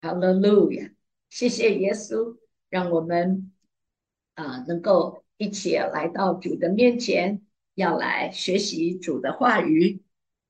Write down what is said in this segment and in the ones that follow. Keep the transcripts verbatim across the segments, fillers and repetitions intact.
哈利路亚！谢谢耶稣，让我们啊、呃能够一起来到主的面前，要来学习主的话语。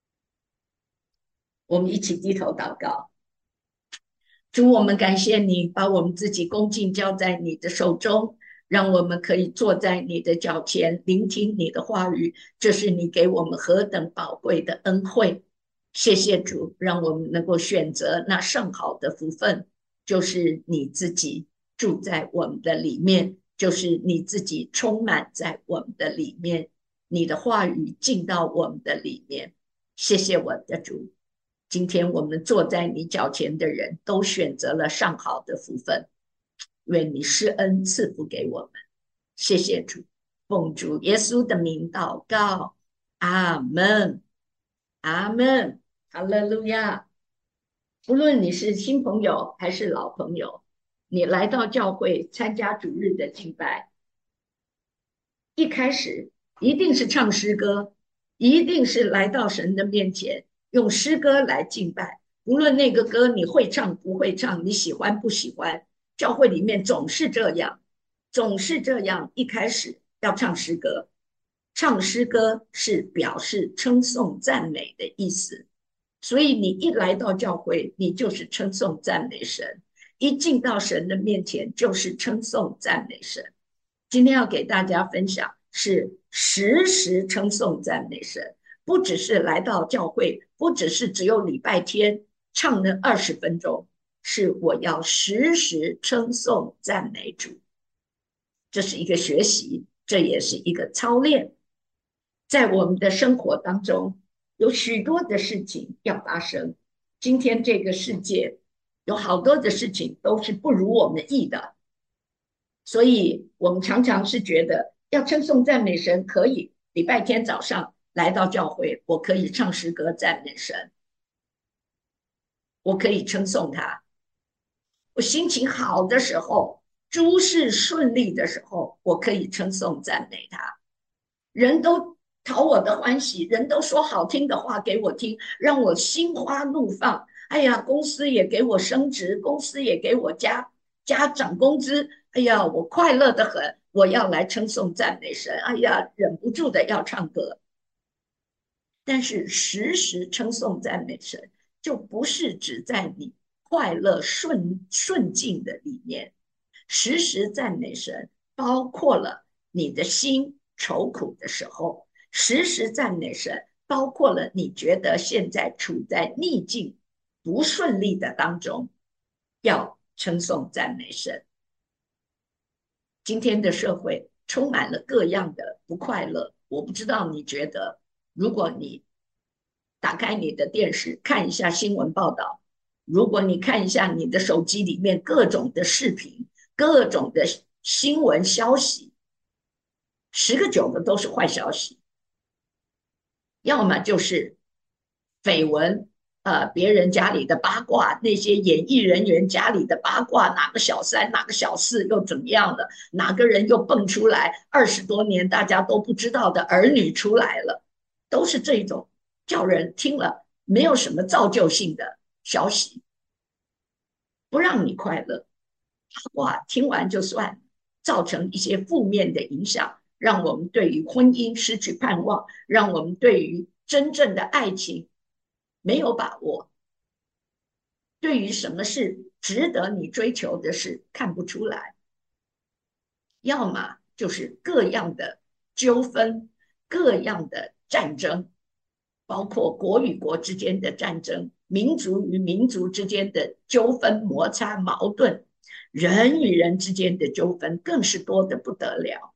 我们一起低头祷告。主，我们感谢你，把我们自己恭敬交在你的手中，让我们可以坐在你的脚前，聆听你的话语。这是你给我们何等宝贵的恩惠！谢谢主，让我们能够选择那上好的福分，就是你自己住在我们的里面，就是你自己充满在我们的里面，你的话语进到我们的里面。谢谢我的主。今天我们坐在你脚前的人都选择了上好的福分，愿你施恩赐福给我们。谢谢主，奉主耶稣的名祷告，阿门，阿门，哈利路亚。无论你是新朋友还是老朋友，你来到教会参加主日的敬拜，一开始一定是唱诗歌，一定是来到神的面前，用诗歌来敬拜。无论那个歌你会唱不会唱，你喜欢不喜欢，教会里面总是这样，总是这样。一开始要唱诗歌，唱诗歌是表示称颂赞美的意思，所以你一来到教会，你就是称颂赞美神；一进到神的面前，就是称颂赞美神。今天要给大家分享是时时称颂赞美神，不只是来到教会，不只是只有礼拜天唱那二十分钟，是我要时时称颂赞美主。这是一个学习，这也是一个操练。在我们的生活当中，有许多的事情要发生。今天这个世界有好多的事情都是不如我们意的，所以我们常常是觉得要称颂赞美神，可以礼拜天早上来到教会，我可以唱诗歌赞美神，我可以称颂他。我心情好的时候，诸事顺利的时候，我可以称颂赞美他。人都讨我的欢喜，人都说好听的话给我听，让我心花怒放。哎呀，公司也给我升职，公司也给我加加涨工资。哎呀，我快乐的很，我要来称颂赞美神。哎呀，忍不住的要唱歌。但是时时称颂赞美神，就不是只在你快乐顺顺境的里面，时时赞美神，包括了你的心愁苦的时候，时时赞美神，包括了你觉得现在处在逆境不顺利的当中，要称颂赞美神。今天的社会充满了各样的不快乐，我不知道你觉得，如果你打开你的电视看一下新闻报道，如果你看一下你的手机里面各种的视频、各种的新闻消息，十个九个都是坏消息，要么就是绯闻，呃，别人家里的八卦，那些演艺人员家里的八卦，哪个小三，哪个小四又怎么样了，哪个人又蹦出来，二十多年大家都不知道的儿女出来了，都是这种叫人听了没有什么造就性的消息，不让你快乐。哇，听完就算，造成一些负面的影响，让我们对于婚姻失去盼望，让我们对于真正的爱情没有把握，对于什么是值得你追求的事看不出来，要么就是各样的纠纷、各样的战争，包括国与国之间的战争、民族与民族之间的纠纷、摩擦、矛盾，人与人之间的纠纷更是多得不得了。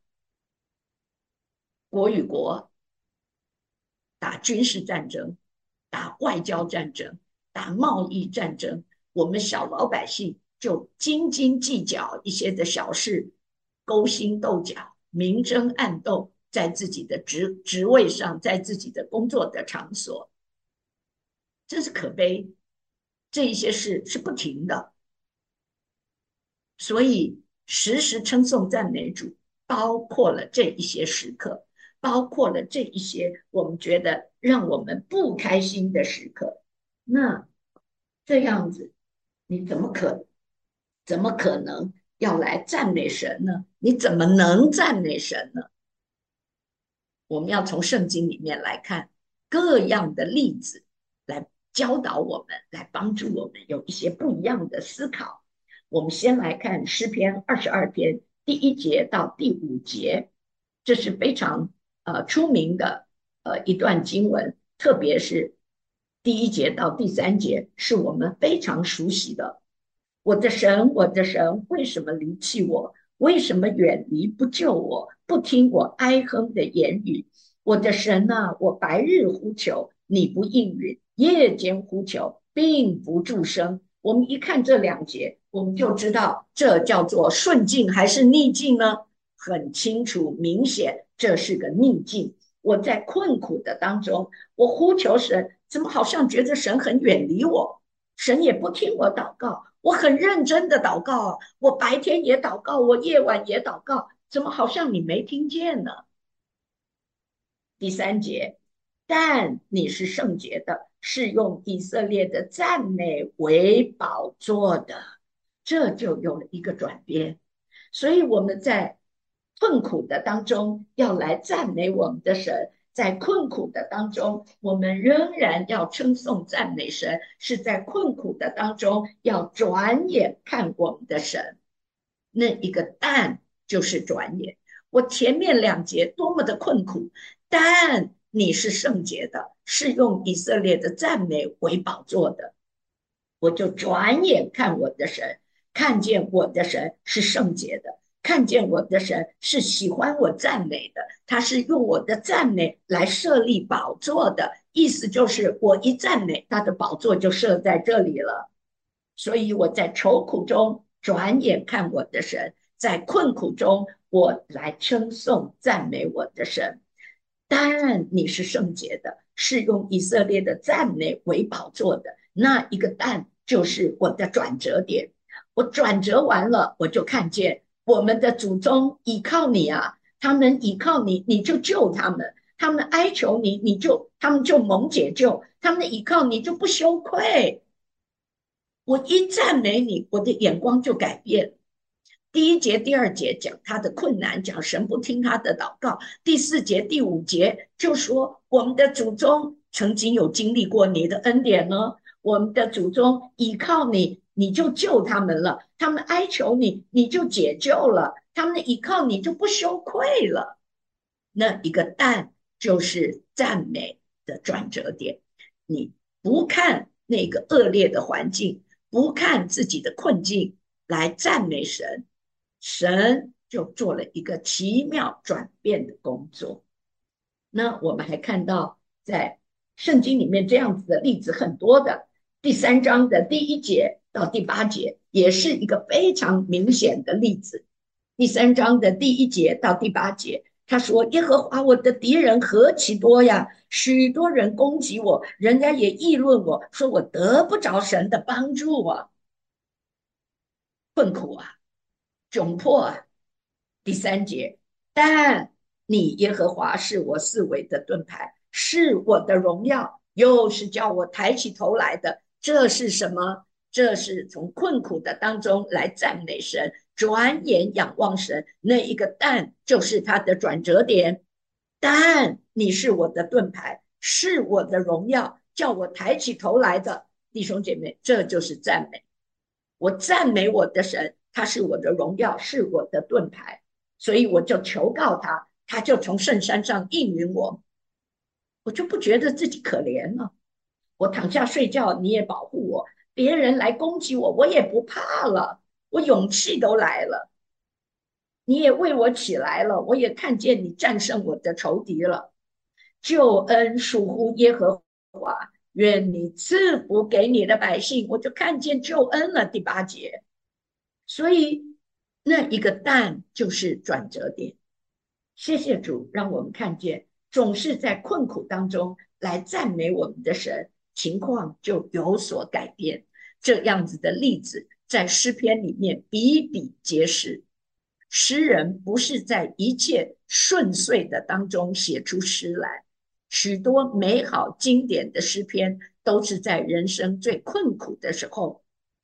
国与国打军事战争、打外交战争、打贸易战争，我们小老百姓就斤斤计较一些的小事，勾心斗角、明争暗斗，在自己的职职位上，在自己的工作的场所，真是可悲。这一些事是不停的，所以时时称颂赞美主，包括了这一些时刻，包括了这一些我们觉得让我们不开心的时刻。那这样子你怎么可怎么可能要来赞美神呢？你怎么能赞美神呢？我们要从圣经里面来看各样的例子，来教导我们，来帮助我们有一些不一样的思考。我们先来看诗篇二十二篇第一节到第五节，这是非常呃出名的呃一段经文，特别是第一节到第三节是我们非常熟悉的。我的神，我的神，为什么离弃我？为什么远离不救我？不听我哀哼的言语？我的神啊，我白日呼求，你不应允；夜间呼求，并不助声。我们一看这两节，我们就知道这叫做顺境还是逆境呢？很清楚，明显这是个逆境。我在困苦的当中，我呼求神，怎么好像觉得神很远离我？神也不听我祷告，我很认真的祷告啊，我白天也祷告，我夜晚也祷告，怎么好像你没听见呢？第三节，但你是圣洁的，是用以色列的赞美为宝座的，这就有了一个转变。所以我们在困苦的当中要来赞美我们的神，在困苦的当中，我们仍然要称颂赞美神，是在困苦的当中要转眼看我们的神。那一个但就是转眼。我前面两节多么的困苦，但你是圣洁的，是用以色列的赞美为宝座的，我就转眼看我的神，看见我的神是圣洁的，看见我的神是喜欢我赞美的，他是用我的赞美来设立宝座的，意思就是我一赞美，他的宝座就设在这里了。所以我在愁苦中转眼看我的神，在困苦中我来称颂赞美我的神。但你是圣洁的，是用以色列的赞美为宝座的。那一个但就是我的转折点。我转折完了，我就看见我们的祖宗倚靠你啊，他们倚靠你，你就救他们；他们哀求你，你就他们就蒙解救；他们倚靠你就不羞愧。我一赞美你，我的眼光就改变。第一节、第二节讲他的困难，讲神不听他的祷告；第四节、第五节就说我们的祖宗曾经有经历过你的恩典呢，我们的祖宗倚靠你，你就救他们了；他们哀求你，你就解救了；他们倚靠你就不羞愧了。那一个但就是赞美的转折点。你不看那个恶劣的环境，不看自己的困境，来赞美神，神就做了一个奇妙转变的工作。那我们还看到，在圣经里面这样子的例子很多的。第三章的第一节到第八节，也是一个非常明显的例子。第三章的第一节到第八节，他说：“耶和华我的敌人何其多呀！许多人攻击我，人家也议论我，说我得不着神的帮助啊，困苦啊，窘迫啊。”第三节，但你耶和华是我四围的盾牌，是我的荣耀，又是叫我抬起头来的。这是什么？这是从困苦的当中来赞美神，转眼仰望神。那一个但就是他的转折点。但你是我的盾牌，是我的荣耀，叫我抬起头来的。弟兄姐妹，这就是赞美。我赞美我的神，他是我的荣耀，是我的盾牌。所以我就求告他，他就从圣山上应允我，我就不觉得自己可怜了。我躺下睡觉，你也保护我；别人来攻击我，我也不怕了，我勇气都来了。你也为我起来了，我也看见你战胜我的仇敌了。救恩属乎耶和华，愿你赐福给你的百姓。我就看见救恩了。第八节，所以那一个但就是转折点。谢谢主，让我们看见，总是在困苦当中来赞美我们的神，情况就有所改变。这样子的例子在诗篇里面比比皆是。诗人不是在一切顺遂的当中写出诗来，许多美好经典的诗篇都是在人生最困苦的时候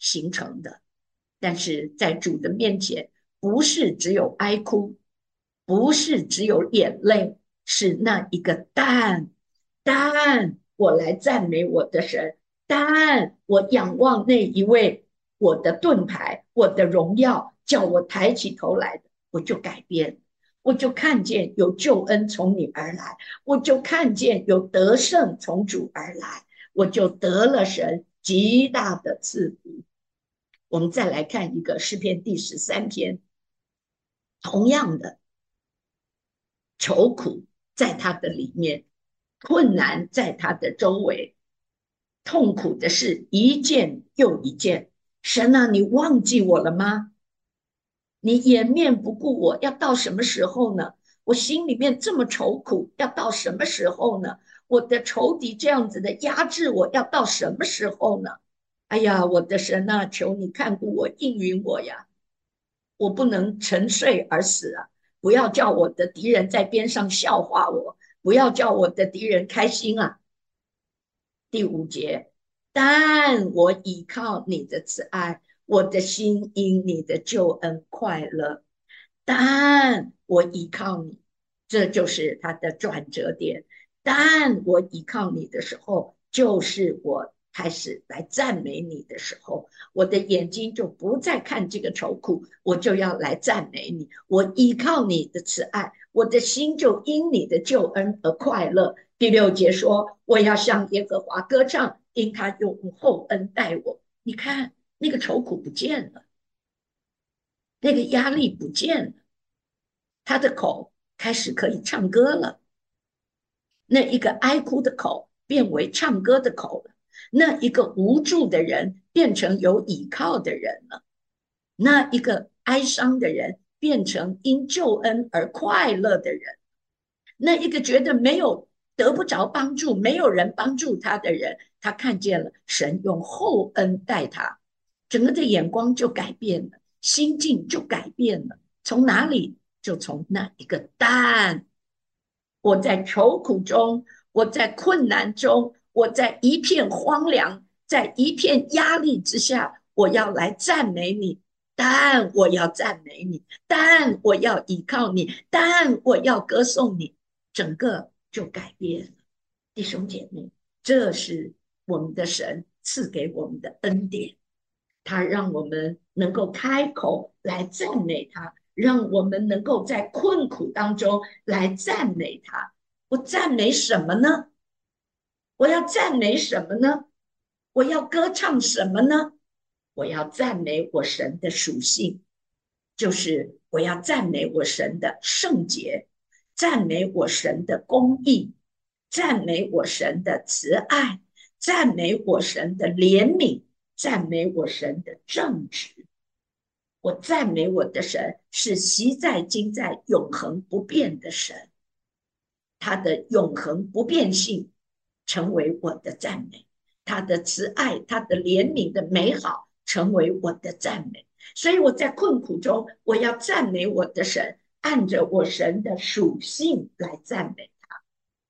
形成的。但是在主的面前，不是只有哀哭，不是只有眼泪，是那一个但但我来赞美我的神，但我仰望那一位我的盾牌，我的荣耀，叫我抬起头来的，我就改变，我就看见有救恩从你而来，我就看见有得胜从主而来，我就得了神极大的赐福。我们再来看一个诗篇第十三篇，同样的愁苦在他的里面，困难在他的周围，痛苦的事一件又一件。神啊，你忘记我了吗？你掩面不顾我，要到什么时候呢？我心里面这么愁苦，要到什么时候呢？我的仇敌这样子的压制我，要到什么时候呢？哎呀，我的神啊，求你看顾我，应允我呀！我不能沉睡而死啊！不要叫我的敌人在边上笑话我，不要叫我的敌人开心啊！第五节，但我倚靠你的慈爱，我的心因你的救恩快乐。但我依靠你，这就是它的转折点。但我依靠你的时候，就是我开始来赞美你的时候，我的眼睛就不再看这个愁苦，我就要来赞美你。我依靠你的慈爱，我的心就因你的救恩而快乐。第六节说，我要向耶和华歌唱，因他用厚恩待我。你看，那个愁苦不见了，那个压力不见了。他的口开始可以唱歌了，那一个哀哭的口变为唱歌的口了，那一个无助的人变成有倚靠的人了，那一个哀伤的人变成因救恩而快乐的人，那一个觉得没有得不着帮助，没有人帮助他的人，他看见了神用厚恩待他，整个的眼光就改变了，心境就改变了。从哪里？就从那一个但，我在愁苦中，我在困难中，我在一片荒凉，在一片压力之下，我要来赞美你。但我要赞美你，但我要依靠你，但我要歌颂你，整个就改变了。弟兄姐妹，这是我们的神赐给我们的恩典，他让我们能够开口来赞美他，让我们能够在困苦当中来赞美他。我赞美什么呢？我要赞美什么呢？我要歌唱什么呢？我要赞美我神的属性，就是我要赞美我神的圣洁，赞美我神的公义，赞美我神的慈爱，赞美我神的怜悯，赞美我神的正直。我赞美我的神是习在、今在、永恒不变的神，他的永恒不变性成为我的赞美，他的慈爱、他的怜悯的美好成为我的赞美。所以我在困苦中，我要赞美我的神，按着我神的属性来赞美他。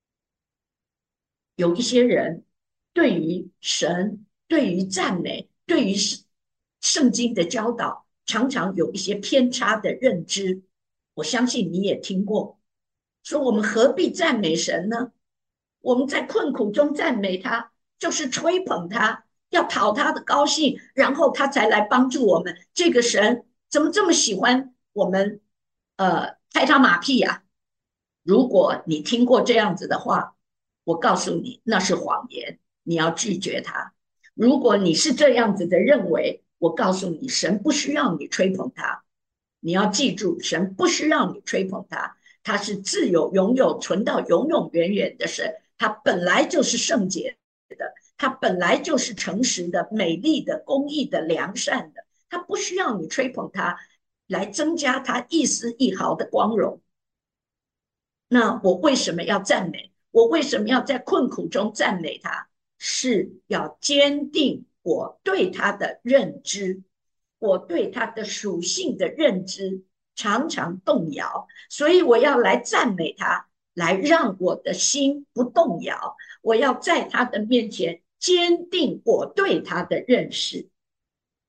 有一些人对于神、对于赞美、对于圣经的教导，常常有一些偏差的认知。我相信你也听过，说我们何必赞美神呢？我们在困苦中赞美他，就是吹捧他，要讨他的高兴，然后他才来帮助我们。这个神怎么这么喜欢我们？呃，拍他马屁呀、啊？如果你听过这样子的话，我告诉你，那是谎言，你要拒绝他。如果你是这样子的认为，我告诉你，神不需要你吹捧他。你要记住，神不需要你吹捧他，他是自有、永有、存到永永远远的神，他本来就是圣洁的，他本来就是诚实的、美丽的、公义的、良善的，他不需要你吹捧他，来增加他一丝一毫的光荣。那我为什么要赞美？我为什么要在困苦中赞美他？是要坚定我对他的认知，我对他的属性的认知常常动摇，所以我要来赞美他，来让我的心不动摇。我要在他的面前坚定我对他的认识。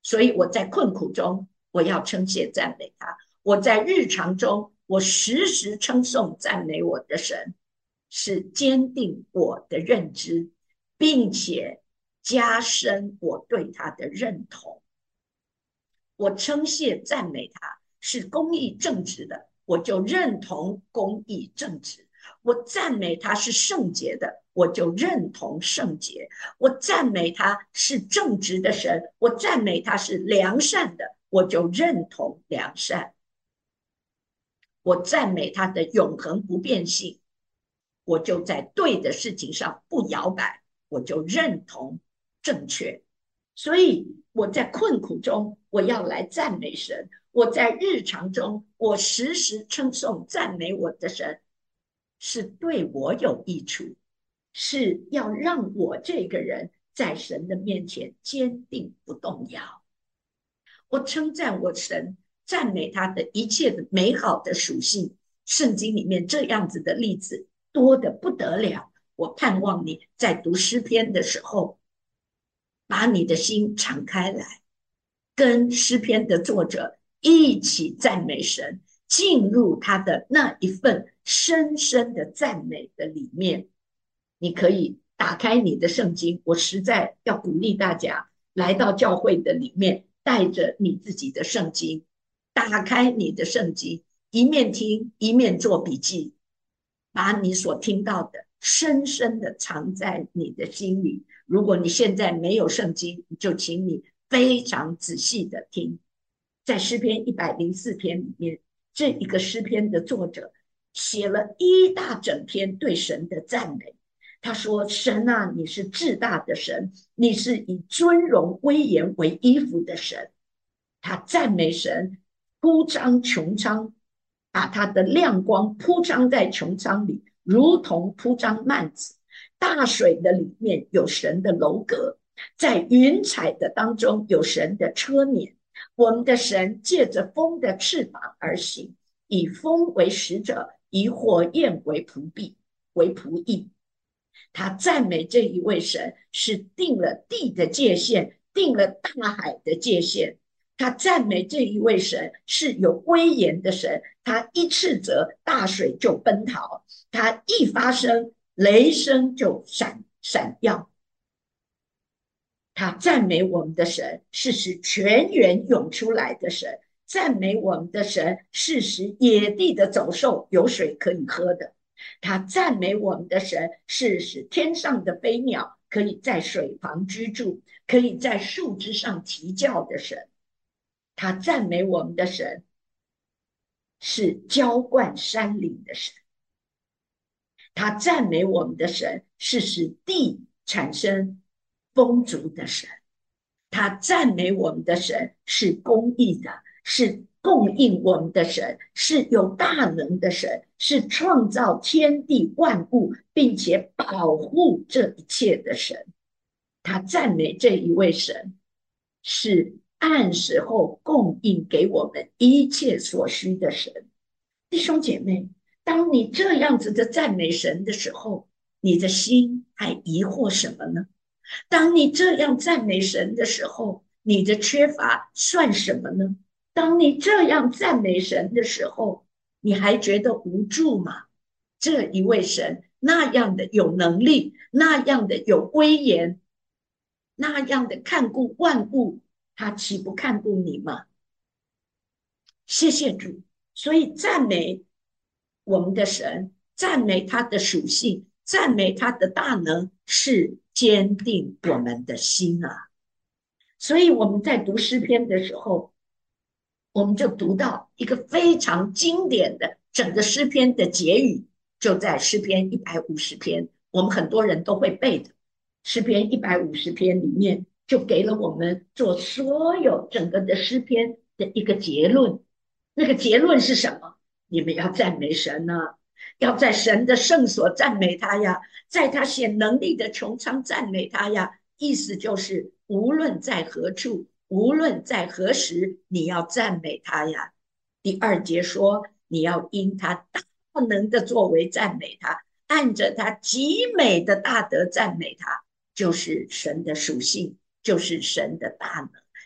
所以我在困苦中，我要称谢赞美他；我在日常中，我时时称颂赞美我的神，是坚定我的认知，并且加深我对他的认同。我称谢赞美他是公义正直的，我就认同公义正直；我赞美他是圣洁的，我就认同圣洁；我赞美他是正直的神，我赞美他是良善的，我就认同良善；我赞美他的永恒不变性，我就在对的事情上不摇摆，我就认同正确。所以我在困苦中，我要来赞美神；我在日常中，我时时称颂赞美我的神，是对我有益处，是要让我这个人在神的面前坚定不动摇。我称赞我神，赞美他的一切的美好的属性。圣经里面这样子的例子多得不得了。我盼望你在读诗篇的时候，把你的心敞开来，跟诗篇的作者一起赞美神，进入他的那一份深深的赞美的里面。你可以打开你的圣经，我实在要鼓励大家来到教会的里面，带着你自己的圣经，打开你的圣经，一面听一面做笔记，把你所听到的深深的藏在你的心里。如果你现在没有圣经，就请你非常仔细的听。在诗篇一百零四篇里面，这一个诗篇的作者写了一大整篇对神的赞美。他说：神啊，你是至大的神，你是以尊荣威严为衣服的神。他赞美神，铺张穹苍，把他的亮光铺张在穹苍里，如同铺张幔子。大水的里面有神的楼阁，在云彩的当中有神的车辇。我们的神借着风的翅膀而行，以风为使者，以火焰为仆婢，为仆役。他赞美这一位神是定了地的界限，定了大海的界限。他赞美这一位神是有威严的神，他一斥责大水就奔逃，他一发声雷声就闪闪耀。他赞美我们的神是使泉源涌出来的神，赞美我们的神是使野地的走兽有水可以喝的。他赞美我们的神是使天上的飞鸟可以在水旁居住，可以在树枝上啼叫的神。他赞美我们的神是浇灌山岭的神。他赞美我们的神是使地产生丰足的神。他赞美我们的神是公义的，是供应我们的神，是有大能的神，是创造天地万物并且保护这一切的神。他赞美这一位神是按时候供应给我们一切所需的神。弟兄姐妹，当你这样子的赞美神的时候，你的心还疑惑什么呢？当你这样赞美神的时候，你的缺乏算什么呢？当你这样赞美神的时候，你还觉得无助吗？这一位神那样的有能力，那样的有威严，那样的看顾万物，他岂不看顾你吗？谢谢主。所以赞美我们的神，赞美他的属性，赞美他的大能，是坚定我们的心啊。所以我们在读诗篇的时候，我们就读到一个非常经典的整个诗篇的结语，就在诗篇一百五十篇，我们很多人都会背的。诗篇一百五十篇里面就给了我们做所有整个的诗篇的一个结论。那个结论是什么？你们要赞美神啊，要在神的圣所赞美他呀，在他显能力的穹苍赞美他呀。意思就是无论在何处，无论在何时，你要赞美他呀。第二节说，你要因他大能的作为赞美他，按着他极美的大德赞美他，就是神的属性，就是神的大能，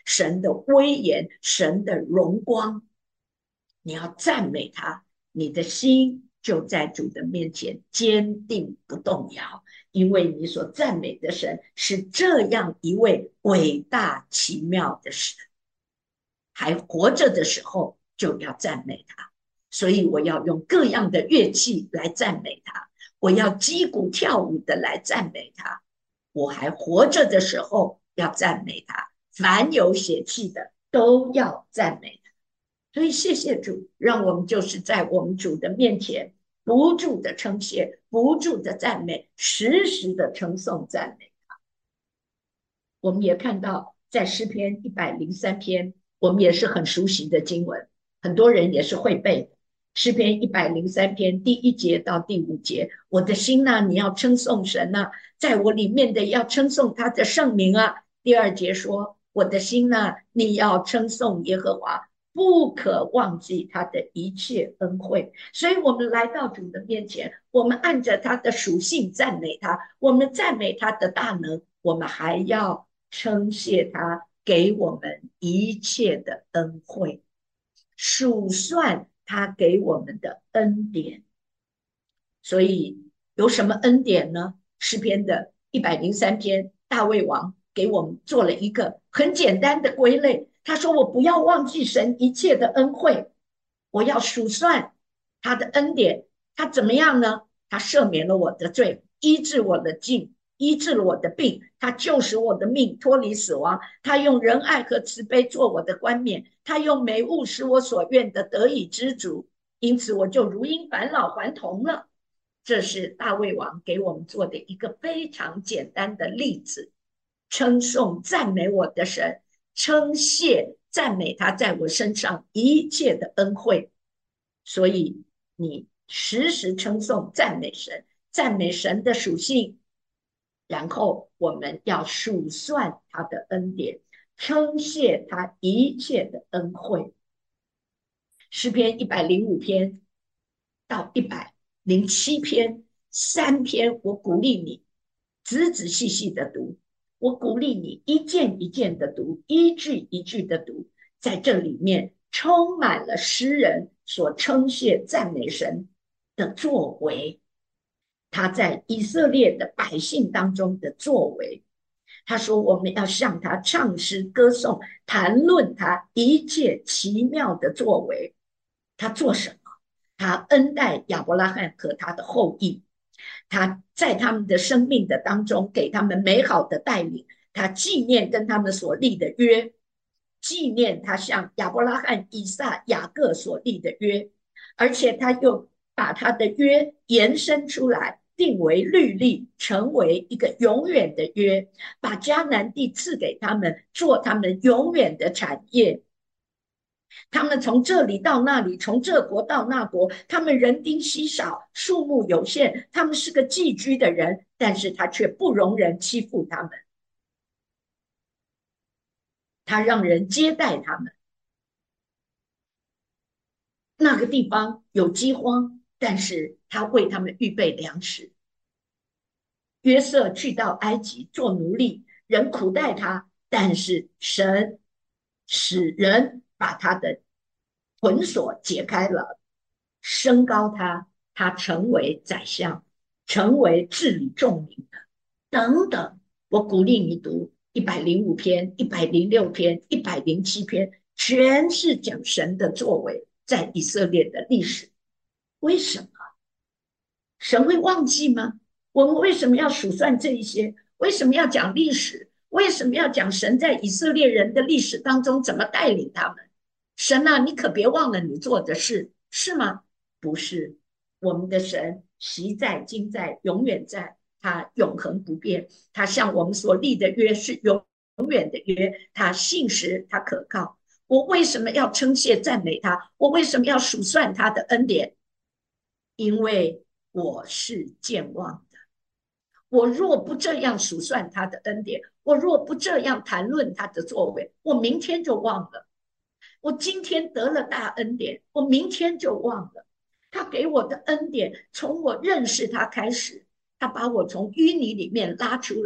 神的威严，神的荣光。你要赞美他，你的心就在主的面前坚定不动摇，因为你所赞美的神是这样一位伟大奇妙的神，还活着的时候就要赞美他。所以我要用各样的乐器来赞美他，我要击鼓跳舞的来赞美他。我还活着的时候要赞美他，凡有血气的都要赞美他。所以谢谢主，让我们就是在我们主的面前不住的称谢，不住的赞美，时时的称颂赞美他。我们也看到在诗篇一百零三篇，我们也是很熟悉的经文，很多人也是会背的。诗篇一百零三篇第一节到第五节，我的心呐、啊，你要称颂神呐、啊，在我里面的要称颂他的圣名啊。第二节说，我的心呐、啊，你要称颂耶和华，不可忘记他的一切恩惠。所以我们来到主的面前，我们按着他的属性赞美他，我们赞美他的大能，我们还要称谢他给我们一切的恩惠，数算他给我们的恩典。所以有什么恩典呢？诗篇的一百零三篇，大卫王给我们做了一个很简单的归类。他说：“我不要忘记神一切的恩惠，我要数算他的恩典。他怎么样呢？他赦免了我的罪，医治我的病，医治了我的病，他救赎我的命，脱离死亡。他用仁爱和慈悲做我的冠冕，他用美物使我所愿的得以知足。因此我就如因返老还童了。”这是大卫王给我们做的一个非常简单的例子，称颂赞美我的神，称谢赞美他在我身上一切的恩惠。所以你时时称颂赞美神，赞美神的属性，然后我们要数算他的恩典，称谢他一切的恩惠。诗篇一百零五篇到一百零七篇，三篇我鼓励你仔仔细细的读，我鼓励你一件一件的读，一句一句的读，在这里面充满了诗人所称谢赞美神的作为，他在以色列的百姓当中的作为。他说我们要向他唱诗歌颂，谈论他一切奇妙的作为。他做什么？他恩待亚伯拉罕和他的后裔，他在他们的生命的当中给他们美好的带领，他纪念跟他们所立的约，纪念他向亚伯拉罕、以撒、雅各所立的约，而且他又把他的约延伸出来，定为律例，成为一个永远的约，把迦南地赐给他们，做他们永远的产业。他们从这里到那里，从这国到那国，他们人丁稀少，数目有限，他们是个寄居的人，但是他却不容人欺负他们，他让人接待他们。那个地方有饥荒，但是他为他们预备粮食。约瑟去到埃及做奴隶，人苦待他，但是神使人把他的捆锁解开了，升高他，他成为宰相，成为治理众民的，等等。我鼓励你读一百零五篇、一百零六篇、一百零七篇，全是讲神的作为在以色列的历史。为什么？神会忘记吗？我们为什么要数算这一些？为什么要讲历史？为什么要讲神在以色列人的历史当中怎么带领他们？神啊，你可别忘了你做的事，是吗？不是，我们的神习在、今在、永远在，他永恒不变，他向我们所立的约是永远的约，他信实，他可靠。我为什么要称谢赞美他？我为什么要数算他的恩典？因为我是健忘的。我若不这样数算他的恩典，我若不这样谈论他的作为，我明天就忘了。我今天得了大恩典，我明天就忘了。他给我的恩典，从我认识他开始，他把我从淤泥里面拉出来，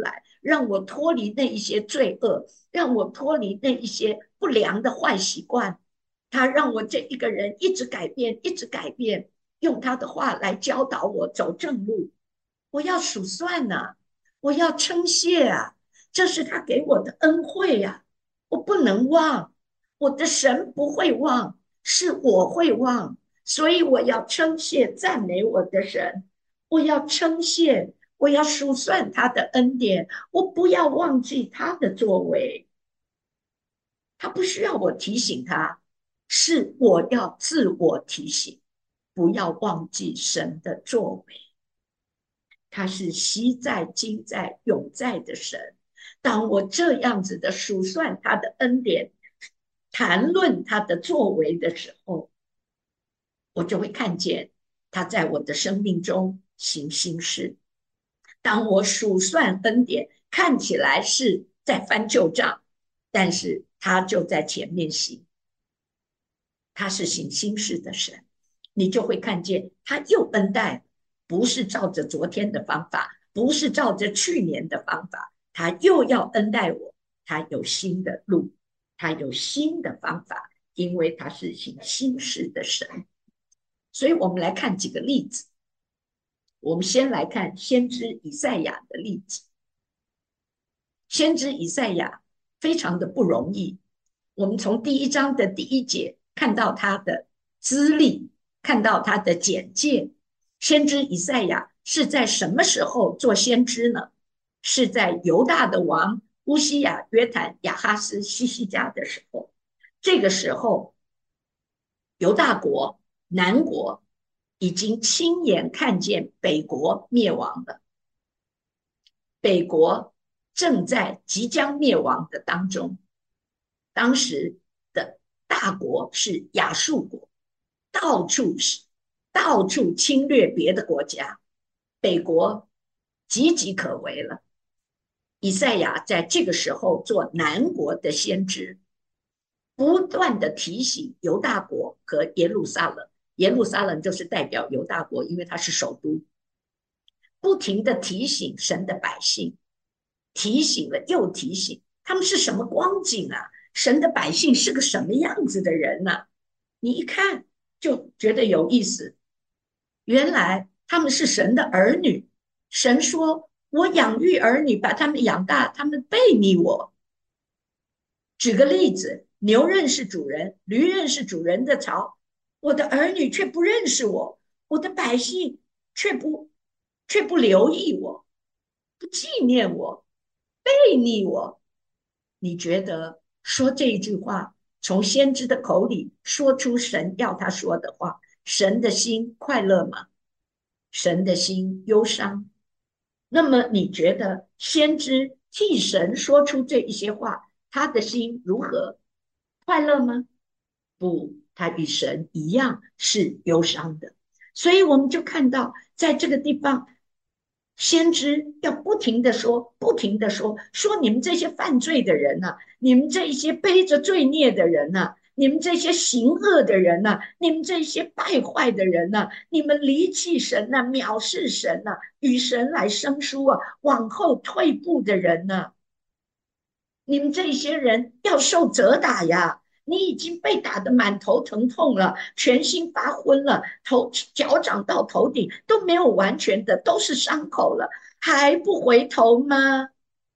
让我脱离那一些罪恶，让我脱离那一些不良的坏习惯。他让我这一个人一直改变，一直改变，用他的话来教导我走正路。我要数算呐、啊，我要称谢啊，这是他给我的恩惠呀、啊，我不能忘，我的神不会忘，是我会忘，所以我要称谢赞美我的神，我要称谢，我要数算他的恩典，我不要忘记他的作为，他不需要我提醒他，是我要自我提醒，不要忘记神的作为。他是昔在、今在、永在的神。当我这样子的数算他的恩典，谈论他的作为的时候，我就会看见他在我的生命中行新事。当我数算恩典，看起来是在翻旧账，但是他就在前面行，他是行新事的神，你就会看见他又恩待，不是照着昨天的方法，不是照着去年的方法，他又要恩待我，他有新的路，他有新的方法，因为他是行新事的神。所以我们来看几个例子。我们先来看先知以赛亚的例子。先知以赛亚非常的不容易，我们从第一章的第一节看到他的资历，看到他的简介。先知以赛亚是在什么时候做先知呢？是在犹大的王乌西雅、约坦、亚哈斯、西西家的时候。这个时候，犹大国南国已经亲眼看见北国灭亡了，北国正在即将灭亡的当中。当时的大国是亚述国，到处是到处侵略别的国家，北国岌岌可危了。以赛亚在这个时候做南国的先知，不断的提醒犹大国和耶路撒冷，耶路撒冷就是代表犹大国，因为它是首都，不停的提醒神的百姓，提醒了又提醒，他们是什么光景啊？神的百姓是个什么样子的人呢、啊？你一看就觉得有意思，原来他们是神的儿女。神说：“我养育儿女，把他们养大，他们背逆我。”举个例子，牛认识主人，驴认识主人的槽，我的儿女却不认识我，我的百姓却不却不留意我，不纪念我，背逆我。你觉得说这一句话，从先知的口里说出神要他说的话，神的心快乐吗？神的心忧伤。那么你觉得先知替神说出这一些话，他的心如何？快乐吗？不，他与神一样是忧伤的。所以我们就看到，在这个地方，先知要不停的说，不停的说，说你们这些犯罪的人呐、啊，你们这一些背着罪孽的人呐、啊，你们这些行恶的人呐、啊，你们这些败坏的人呐、啊，你们离弃神呐、啊，藐视神呐、啊，与神来生疏啊，往后退步的人呐、啊，你们这些人要受责打呀！你已经被打得满头疼痛了，全身发昏了，头脚掌到头顶都没有完全的，都是伤口了，还不回头吗？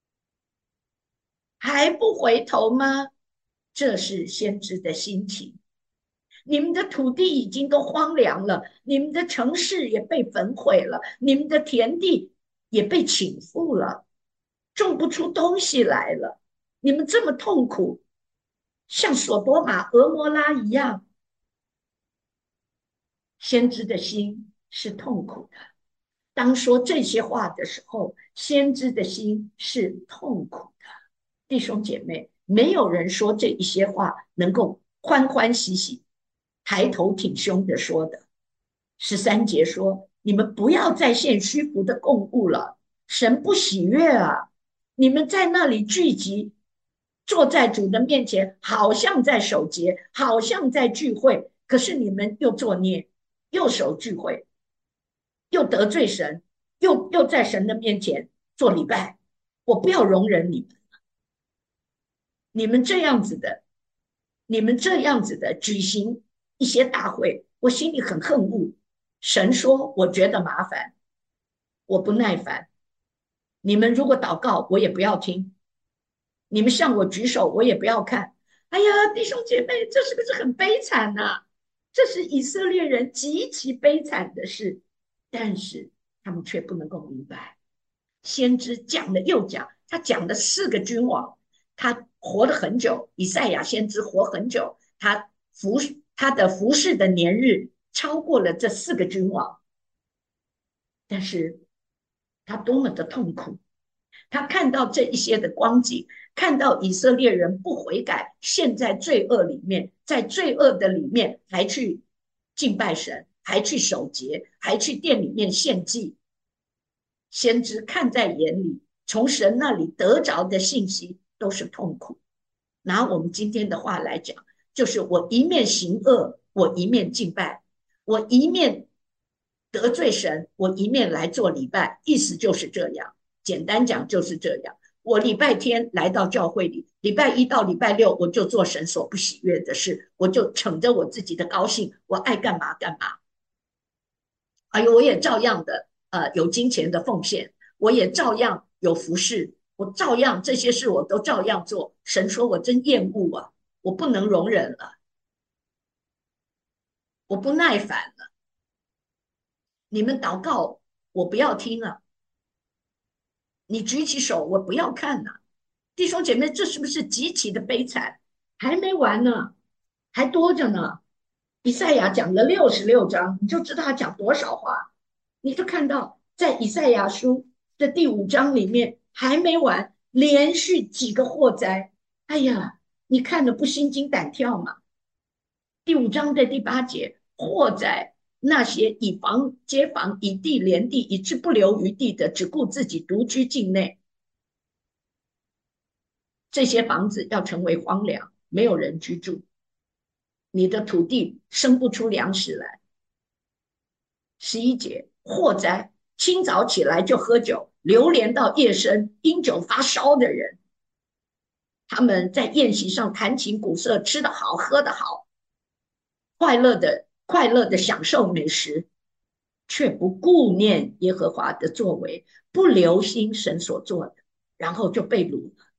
还不回头吗？这是先知的心情。你们的土地已经都荒凉了，你们的城市也被焚毁了，你们的田地也被倾覆了，种不出东西来了。你们这么痛苦，像索多玛、俄摩拉一样，先知的心是痛苦的。当说这些话的时候，先知的心是痛苦的。弟兄姐妹，没有人说这一些话能够欢欢喜喜、抬头挺胸的说的。十三节说：“你们不要再献虚浮的供物了，神不喜悦啊！你们在那里聚集，坐在主的面前，好像在守节，好像在聚会，可是你们又作孽，又守聚会，又得罪神，又又在神的面前做礼拜。 我不要容忍你们，你们这样子的，你们这样子的举行一些大会，我心里很恨恶。神说，我觉得麻烦，我不耐烦。你们如果祷告，我也不要听；你们向我举手，我也不要看。哎呀，弟兄姐妹，这是不是很悲惨呐、啊？这是以色列人极其悲惨的事，但是他们却不能够明白。先知讲了又讲，他讲了四个君王，他活了很久，以赛亚先知活很久，他服他的服侍的年日超过了这四个君王，但是他多么的痛苦，他看到这一些的光景，看到以色列人不悔改，陷在罪恶里面，在罪恶的里面还去敬拜神，还去守节，还去店里面献祭。先知看在眼里，从神那里得着的信息都是痛苦。拿我们今天的话来讲，就是我一面行恶，我一面敬拜，我一面得罪神，我一面来做礼拜，意思就是这样。简单讲就是这样。我礼拜天来到教会里，礼拜一到礼拜六我就做神所不喜悦的事，我就逞着我自己的高兴，我爱干嘛干嘛。哎呦，我也照样的呃有金钱的奉献，我也照样有服侍，我照样这些事我都照样做。神说我真厌恶啊，我不能容忍了，我不耐烦了。你们祷告我不要听了，你举起手我不要看了。弟兄姐妹，这是不是极其的悲惨？还没完呢，还多着呢。以赛亚讲了六十六章，你就知道他讲多少话。你就看到在以赛亚书的第五章里面还没完，连续几个祸灾。哎呀，你看了不心惊胆跳吗？第五章的第八节，祸灾，那些以房接房，以地连地，以致不留余地的，只顾自己独居境内，这些房子要成为荒凉，没有人居住，你的土地生不出粮食来。十一节，祸灾，清早起来就喝酒，流连到夜深，因酒发烧的人，他们在宴席上弹琴鼓瑟，吃得好，喝得好，快乐的快乐的享受美食，却不顾念耶和华的作为，不留心神所做的，然后就被掳了，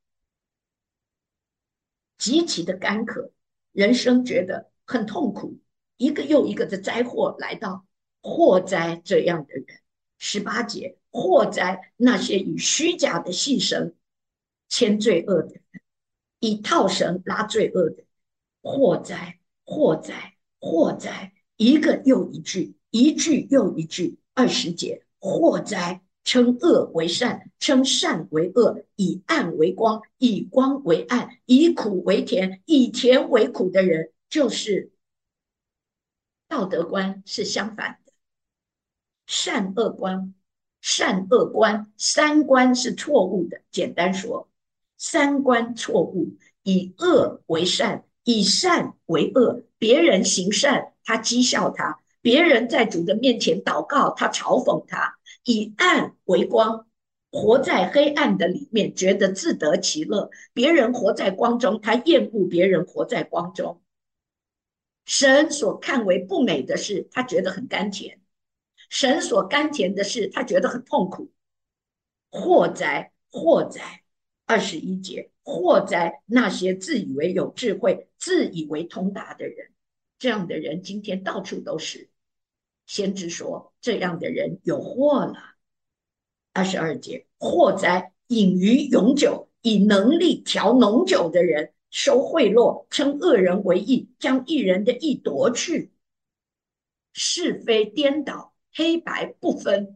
极其的干渴，人生觉得很痛苦，一个又一个的灾祸来到，祸灾这样的人。十八节，祸灾那些以虚假的细绳牵罪恶的人，以套绳拉罪恶的人，祸灾，祸灾，祸灾，一个又一句，一句又一句。二十节，祸灾，称恶为善，称善为恶，以暗为光，以光为暗，以苦为甜，以甜为苦的人，就是道德观是相反的，善恶观，善恶观，三观是错误的。简单说，三观错误，以恶为善，以善为恶。别人行善，他讥笑他；别人在主的面前祷告，他嘲讽他。以暗为光，活在黑暗的里面，觉得自得其乐；别人活在光中，他厌恶别人活在光中。神所看为不美的事，他觉得很甘甜；神所甘甜的事，他觉得很痛苦。祸哉，祸哉！二十一节，祸哉那些自以为有智慧、自以为通达的人，这样的人今天到处都是。先知说，这样的人有祸了。二十二节，祸哉，隐于永久，以能力调浓酒的人，收贿赂，称恶人为义，将义人的义夺去，是非颠倒，黑白不分。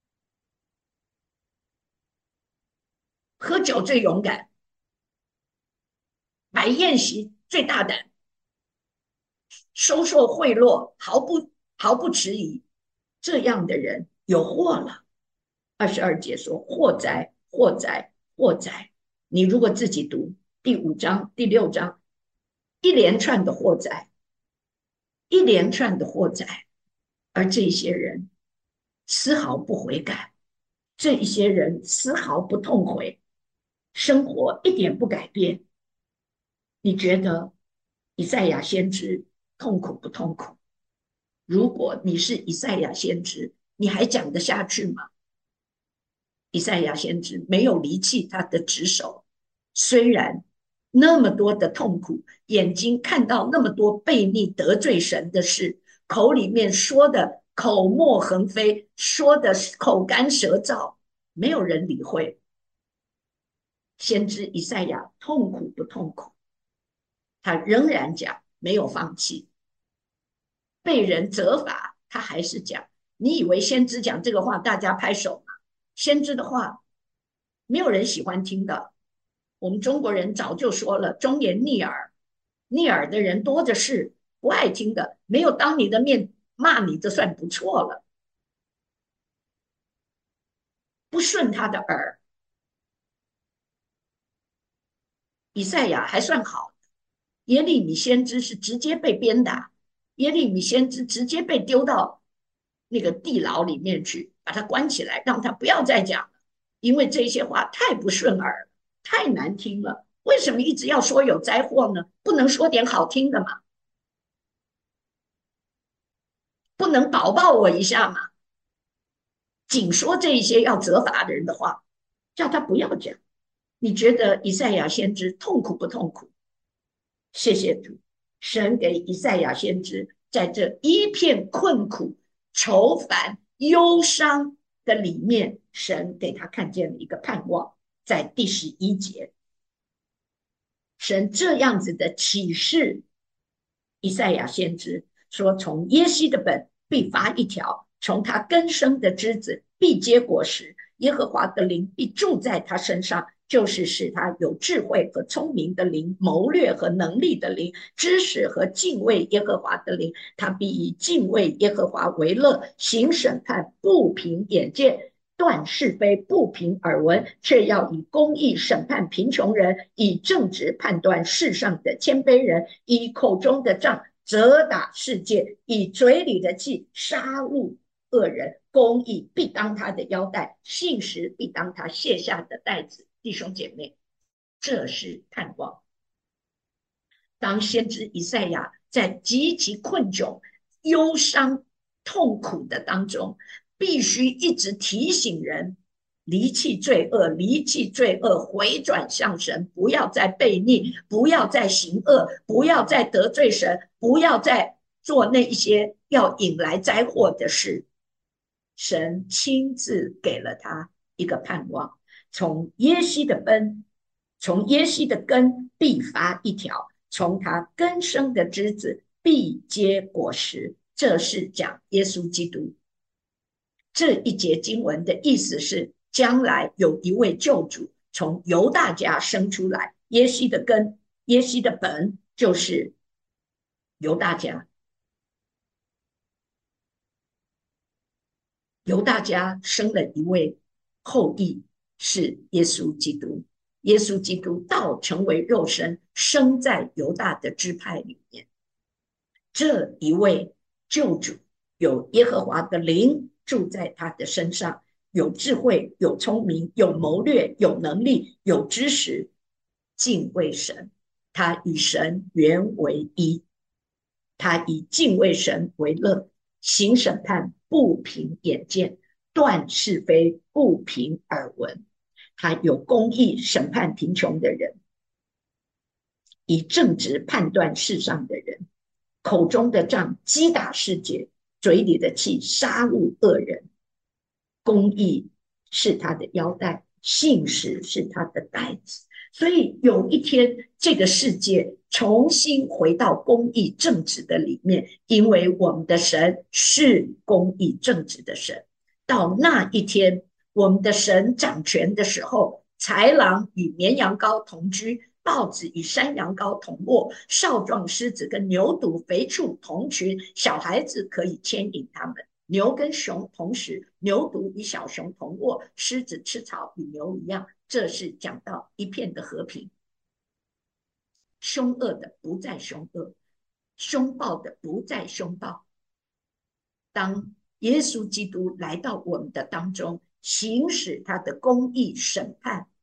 喝酒最勇敢，摆宴席最大胆，收受贿赂毫不毫不迟疑。这样的人有祸了。二十二节说：祸哉，祸哉，祸哉！你如果自己读第五章、第六章，一连串的祸灾，一连串的祸灾，而这些人丝毫不悔改，这一些人丝毫不痛悔， 生活一点不改变，你觉得以赛亚先知痛苦不痛苦？如果你是以赛亚先知，你还讲得下去吗？以赛亚先知没有离弃他的职守，虽然那么多的痛苦，眼睛看到那么多悖逆得罪神的事，口里面说的口沫横飞，说的口干舌燥，没有人理会。先知以赛亚痛苦不痛苦？他仍然讲，没有放弃。被人责罚，他还是讲。你以为先知讲这个话，大家拍手吗？先知的话，没有人喜欢听的。我们中国人早就说了，忠言逆耳，逆耳的人多的是，不爱听的，没有当你的面骂你，这算不错了。不顺他的耳，以赛亚还算好，耶利米先知是直接被鞭打，耶利米先知直接被丢到那个地牢里面去，把他关起来，让他不要再讲了，因为这些话太不顺耳了，太难听了。为什么一直要说有灾祸呢？不能说点好听的吗？不能保抱我一下吗？仅说这一些要责罚的人的话，叫他不要讲。你觉得以赛亚先知痛苦不痛苦？谢谢主，神给以赛亚先知在这一片困苦、愁烦、忧伤的里面，神给他看见了一个盼望，在第十一节，神这样子的启示以赛亚先知说：从耶西的本必发一条，从他根生的枝子必结果实。耶和华的灵必住在他身上，就是使他有智慧和聪明的灵，谋略和能力的灵，知识和敬畏耶和华的灵。他必以敬畏耶和华为乐，行审判不凭眼见，断是非不凭耳闻，却要以公义审判贫穷人，以正直判断世上的谦卑人，以口中的杖责打世界，以嘴里的气杀戮恶人。公义必当他的腰带，信实必当他卸下的带子。弟兄姐妹，这是盼望。当先知以赛亚在极其困窘、忧伤、痛苦的当中，必须一直提醒人离弃罪恶，离弃罪恶，回转向神，不要再悖逆，不要再行恶，不要再得罪神，不要再做那一些要引来灾祸的事。神亲自给了他一个盼望，从耶西的根，从耶西的根必发一条，从他根生的枝子必结果实。这是讲耶稣基督。这一节经文的意思是，将来有一位救主从犹大家生出来，耶西的根，耶西的本就是犹大家。犹大家生了一位后裔，是耶稣基督。耶稣基督道成为肉身，生在犹大的支派里面。这一位救主有耶和华的灵住在他的身上，有智慧，有聪明，有谋略，有能力，有知识，敬畏神。他与神原为一，他以敬畏神为乐，行审判不凭眼见，断是非不凭耳闻。他有公义审判贫穷的人，以正直判断世上的人，口中的杖击打世界，嘴里的气杀戮恶人。公义是他的腰带，信实是他的带子。所以有一天，这个世界重新回到公义正直的里面，因为我们的神是公义正直的神。到那一天，我们的神掌权的时候，豺狼与绵羊羔同居，豹子与山羊羔同卧，少壮狮子跟牛犊肥畜同群，小孩子可以牵引他们。牛跟熊同时，牛犊与小熊同卧，狮子吃草与牛一样。这是讲到一片的和平，凶恶的不再凶恶，凶暴的不再凶暴。当耶稣基督来到我们的当中，行使他的公义审判，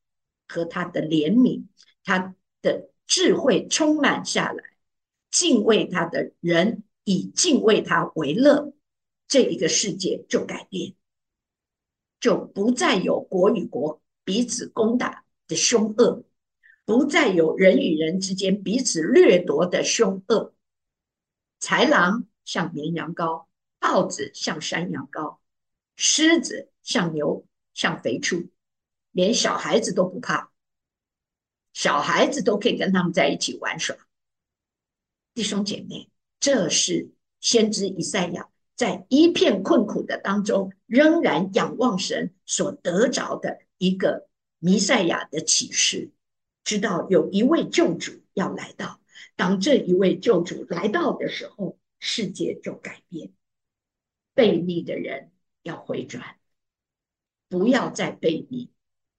和他的怜悯，他的智慧充满下来，敬畏他的人以敬畏他为乐，这一个世界就改变，就不再有国与国彼此攻打的凶恶，不再有人与人之间彼此掠夺的凶恶。豺狼像绵羊羔，豹子像山羊羔，狮子像牛，像肥畜，连小孩子都不怕，小孩子都可以跟他们在一起玩耍。弟兄姐妹，这是先知以赛亚在一片困苦的当中，仍然仰望神所得着的一个弥赛亚的启示，知道有一位救主要来到。当这一位救主来到的时候，世界就改变，悖逆的人要回转，不要再悖逆，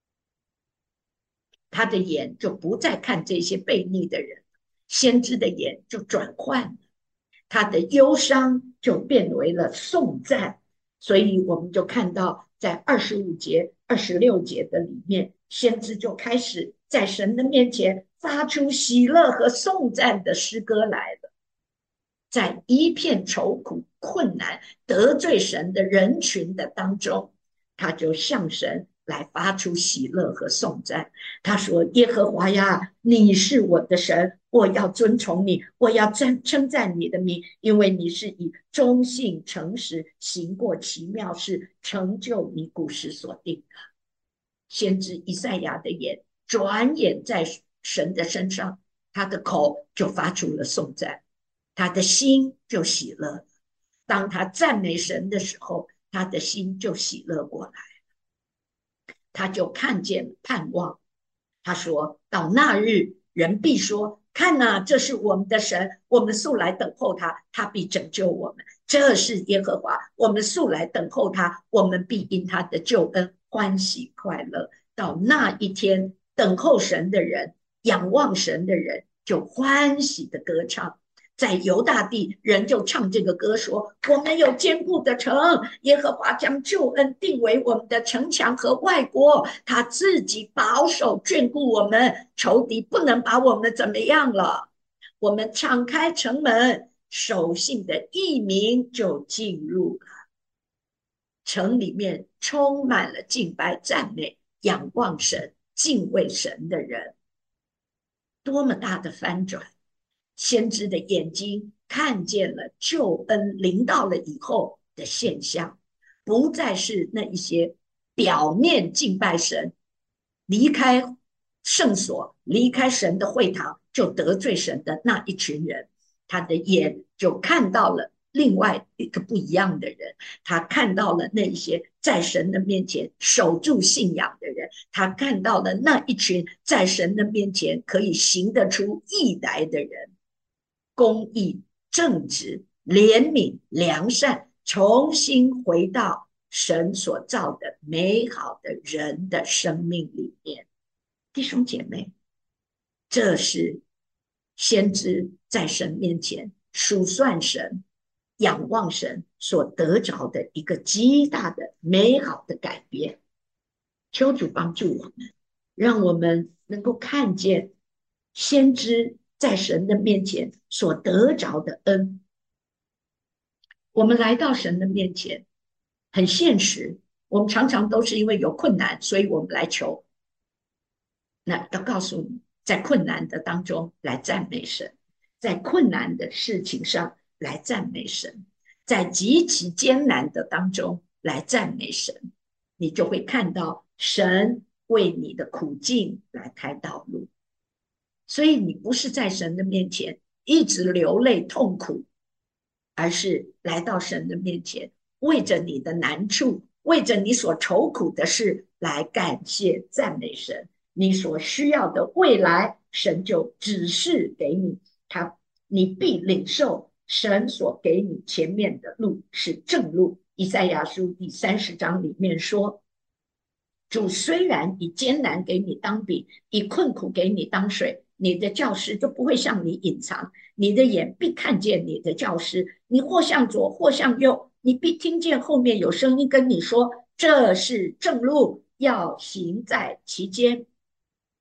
他的眼就不再看这些悖逆的人，先知的眼就转换了，他的忧伤就变为了颂赞。所以我们就看到在二十五节、二十六节的里面，先知就开始在神的面前发出喜乐和颂赞的诗歌来了。在一片愁苦、困难、得罪神的人群的当中，他就向神来发出喜乐和颂赞。他说：耶和华呀，你是我的神，我要尊崇你，我要称赞你的名，因为你是以忠信诚实行过奇妙事，成就你古时所定的。先知以赛亚的眼转眼在神的身上，他的口就发出了颂赞，他的心就喜乐了。当他赞美神的时候，他的心就喜乐过来，他就看见盼望。他说到那日，人必说：看哪、啊，这是我们的神，我们素来等候他，他必拯救我们。这是耶和华，我们素来等候他，我们必因他的救恩欢喜快乐。到那一天，等候神的人，仰望神的人，就欢喜的歌唱。在犹大地，人就唱这个歌说：我们有坚固的城，耶和华将救恩定为我们的城墙和外国，他自己保守眷顾我们，仇敌不能把我们怎么样了。我们敞开城门，守信的义民就进入了城里面，充满了敬拜赞美仰望神敬畏神的人。多么大的翻转！先知的眼睛看见了救恩临到了以后的现象，不再是那一些表面敬拜神，离开圣所，离开神的会堂就得罪神的那一群人。他的眼就看到了另外一个不一样的人，他看到了那些在神的面前守住信仰的人，他看到了那一群在神的面前可以行得出义来的人，公义、正直、怜悯、良善，重新回到神所造的美好的人的生命里面。弟兄姐妹，这是先知在神面前数算神、仰望神所得着的一个极大的美好的改变。求主帮助我们，让我们能够看见先知在神的面前所得着的恩。我们来到神的面前很现实，我们常常都是因为有困难，所以我们来求。那要告诉你，在困难的当中来赞美神，在困难的事情上来赞美神，在极其艰难的当中来赞美神，你就会看到神为你的苦境来开道路。所以你不是在神的面前一直流泪痛苦，而是来到神的面前，为着你的难处，为着你所愁苦的事来感谢赞美神。你所需要的未来，神就指示给你，他你必领受神所给你前面的路是正路。以赛亚书第三十章里面说，主虽然以艰难给你当饼，以困苦给你当水，你的教师就不会向你隐藏，你的眼必看见你的教师，你或向左或向右，你必听见后面有声音跟你说，这是正路，要行在其间。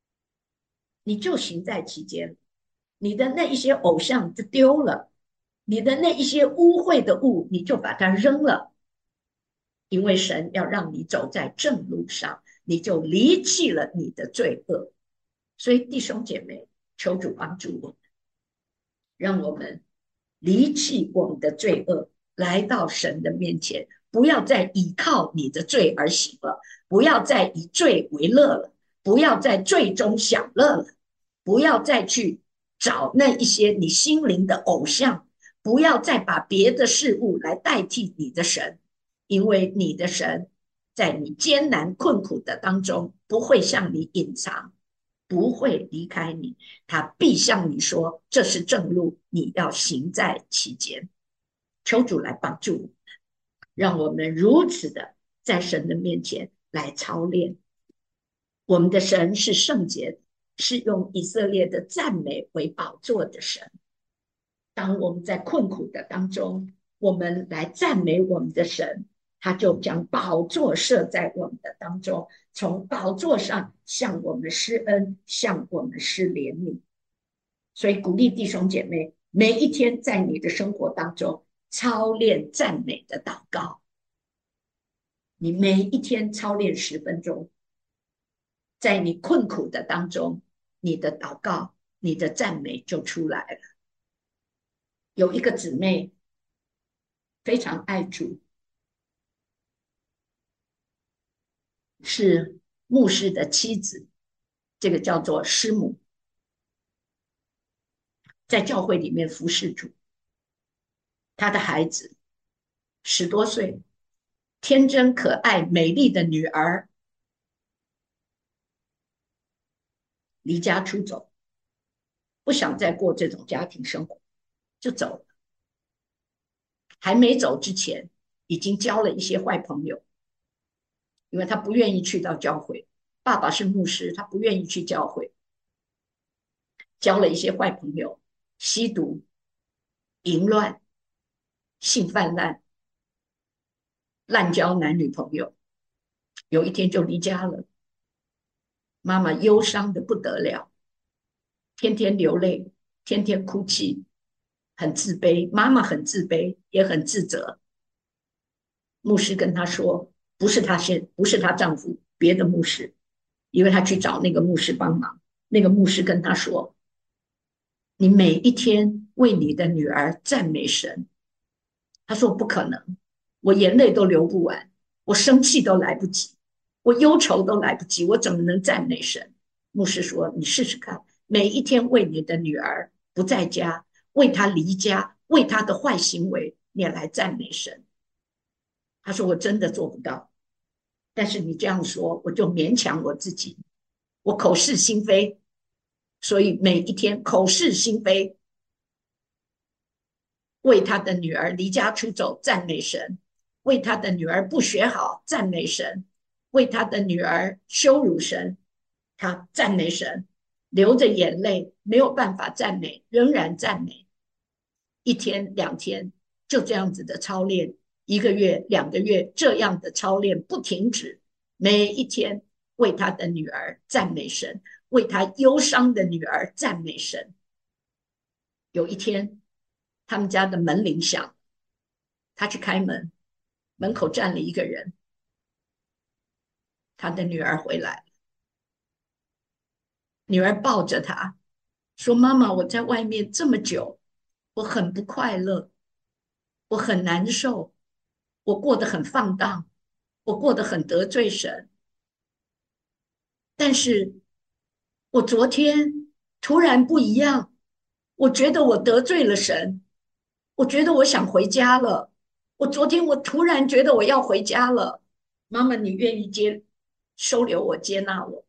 你就行在其间，你的那一些偶像就丢了，你的那一些污秽的物，你就把它扔了，因为神要让你走在正路上，你就离弃了你的罪恶。所以弟兄姐妹，求主帮助我们，让我们离弃我们的罪恶，来到神的面前，不要再依靠你的罪而行了，不要再以罪为乐了，不要在罪中享乐了，不要再去找那一些你心灵的偶像，不要再把别的事物来代替你的神，因为你的神在你艰难困苦的当中不会向你隐藏，不会离开你，他必向你说这是正路，你要行在其间。求主来帮助我们，让我们如此的在神的面前来操练。我们的神是圣洁的，是用以色列的赞美为宝座的神。当我们在困苦的当中，我们来赞美我们的神，他就将宝座设在我们的当中，从宝座上向我们施恩，向我们施怜悯。所以鼓励弟兄姐妹，每一天在你的生活当中操练赞美的祷告，你每一天操练十分钟，在你困苦的当中，你的祷告，你的赞美就出来了。有一个姊妹非常爱主，是牧师的妻子，这个叫做师母，在教会里面服侍主。她的孩子十多岁，天真可爱、美丽的女儿离家出走，不想再过这种家庭生活，就走了。还没走之前，已经交了一些坏朋友，因为他不愿意去到教会。爸爸是牧师，他不愿意去教会，交了一些坏朋友，吸毒、淫乱、性泛滥、滥交男女朋友。有一天就离家了，妈妈忧伤的不得了，天天流泪，天天哭泣，很自卑。妈妈很自卑，也很自责。牧师跟她说，不是她先，不是她丈夫，别的牧师，因为她去找那个牧师帮忙。那个牧师跟她说，你每一天为你的女儿赞美神。她说不可能，我眼泪都流不完，我生气都来不及，我忧愁都来不及，我怎么能赞美神？牧师说，你试试看，每一天为你的女儿不在家，为她离家，为她的坏行为，你也来赞美神。他说我真的做不到，但是你这样说，我就勉强我自己，我口是心非，所以每一天口是心非，为他的女儿离家出走赞美神，为他的女儿不学好赞美神，为他的女儿羞辱神，他赞美神，流着眼泪没有办法赞美，仍然赞美。一天两天就这样子的操练，一个月两个月这样的操练不停止，每一天为他的女儿赞美神，为他忧伤的女儿赞美神。有一天他们家的门铃响，他去开门，门口站了一个人，他的女儿回来，女儿抱着他说，妈妈，我在外面这么久，我很不快乐，我很难受，我过得很放荡，我过得很得罪神，但是我昨天突然不一样，我觉得我得罪了神，我觉得我想回家了。我昨天我突然觉得我要回家了，妈妈，你愿意接收留我、接纳我？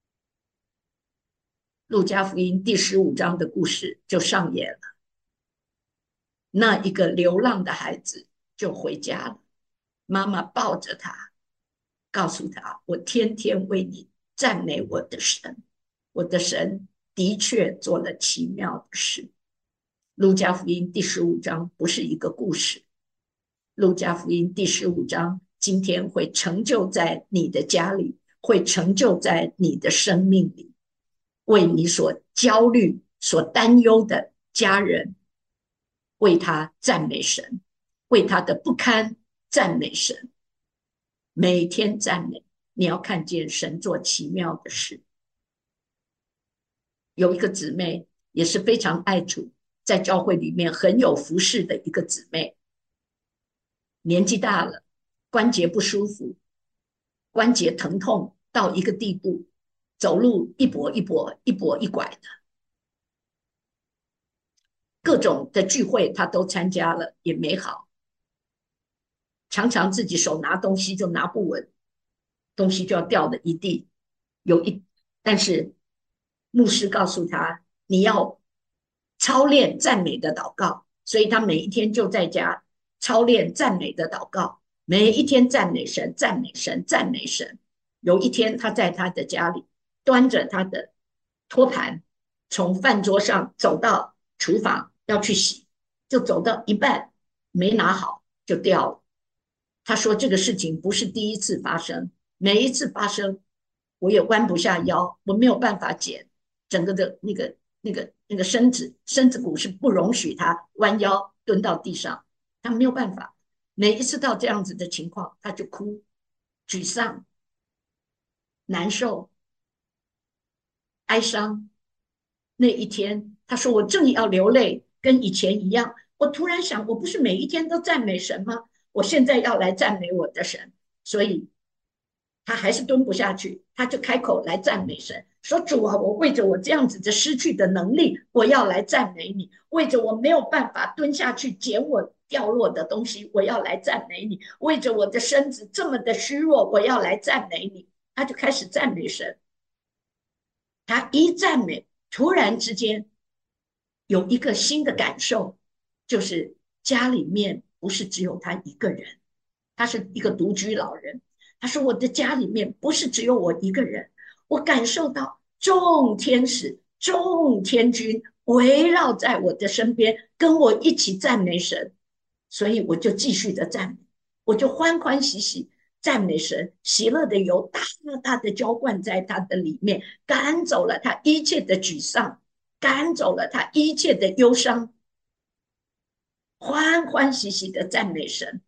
路加福音第十五章的故事就上演了，那一个流浪的孩子就回家了，妈妈抱着他，告诉他：我天天为你赞美我的神，我的神的确做了奇妙的事。路加福音第十五章不是一个故事，路加福音第十五章今天会成就在你的家里，会成就在你的生命里。 为你所焦虑、所担忧的家人，为他赞美神，为他的不堪赞美神，每天赞美，你要看见神做奇妙的事。有一个姊妹也是非常爱主，在教会里面很有服侍的一个姊妹，年纪大了，关节不舒服，关节疼痛到一个地步，走路一跛一跛、一跛一拐的，各种的聚会她都参加了，也没好，常常自己手拿东西就拿不稳，东西就要掉的一地。有一，但是牧师告诉他，你要操练赞美的祷告，所以他每一天就在家操练赞美的祷告，每一天赞美神，赞美神，赞美神。有一天，他在他的家里端着他的托盘，从饭桌上走到厨房要去洗，就走到一半没拿好就掉了。他说这个事情不是第一次发生，每一次发生我也弯不下腰，我没有办法捡整个的那个那个那个身子身子骨是不容许他弯腰蹲到地上，他没有办法。每一次到这样子的情况，他就哭，沮丧、难受、哀伤。那一天，他说我正要流泪，跟以前一样。我突然想，我不是每一天都赞美神吗？我现在要来赞美我的神，所以他还是蹲不下去，他就开口来赞美神，说：主啊，我为着我这样子的失去的能力，我要来赞美你；为着我没有办法蹲下去捡我掉落的东西，我要来赞美你；为着我的身子这么的虚弱，我要来赞美你。他就开始赞美神，他一赞美，突然之间有一个新的感受，就是家里面不是只有他一个人，他是一个独居老人。他说：“我的家里面不是只有我一个人，我感受到众天使、众天君围绕在我的身边，跟我一起赞美神。所以我就继续的赞美，我就欢欢喜喜赞美神，喜乐的油大大的浇灌在他的里面，赶走了他一切的沮丧，赶走了他一切的忧伤，欢欢喜喜的赞美神。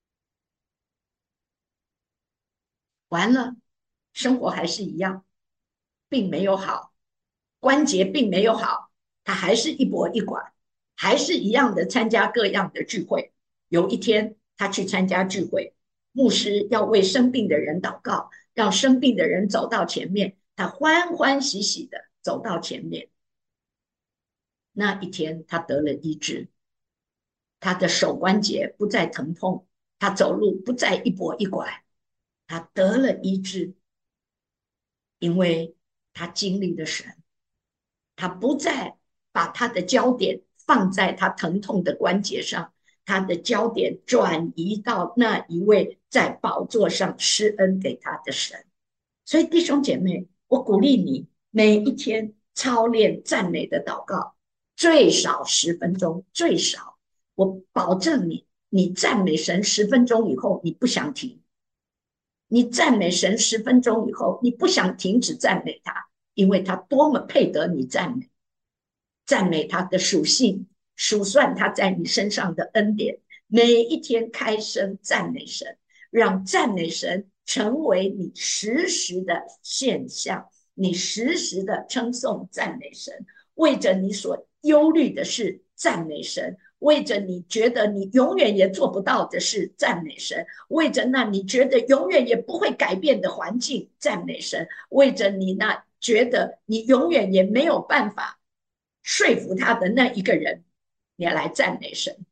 完了，生活还是一样，并没有好，关节并没有好，他还是一跛一拐，还是一样的参加各样的聚会。有一天，他去参加聚会，牧师要为生病的人祷告，让生病的人走到前面，他欢欢喜喜的走到前面。那一天，他得了医治，他的手关节不再疼痛，他走路不再一跛一拐，他得了医治，因为他经历了神，他不再把他的焦点放在他疼痛的关节上，他的焦点转移到那一位在宝座上施恩给他的神。所以弟兄姐妹，我鼓励你每一天操练赞美的祷告，最少十分钟，最少，我保证你，你赞美神十分钟以后，你不想停。你赞美神十分钟以后，你不想停止赞美他，因为他多么配得你赞美，赞美他的属性，数算他在你身上的恩典，每一天开声赞美神，让赞美神成为你实时的现象，你实时的称颂赞美神，为着你所忧虑的事赞美神，为着你觉得你永远也做不到的事赞美神，为着那你觉得永远也不会改变的环境赞美神，为着你那觉得你永远也没有办法说服他的那一个人，你来赞美神，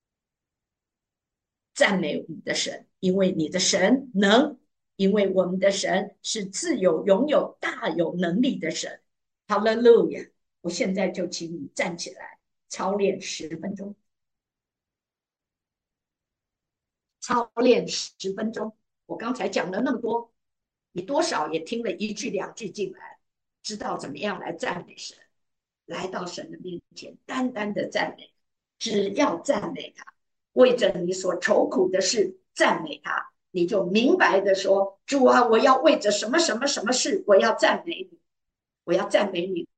赞美你的神，因为你的神能，因为我们的神是自有、拥有、大有能力的神。哈利路亚！我现在就请你站起来，操练十分钟，操练十分钟。我刚才讲了那么多，你多少也听了一句两句进来，知道怎么样来赞美神，来到神的面前，单单的赞美，只要赞美他，为着你所愁苦的事赞美他，你就明白的说：主啊，我要为着什么什么什么事，我要赞美你。 我要赞美你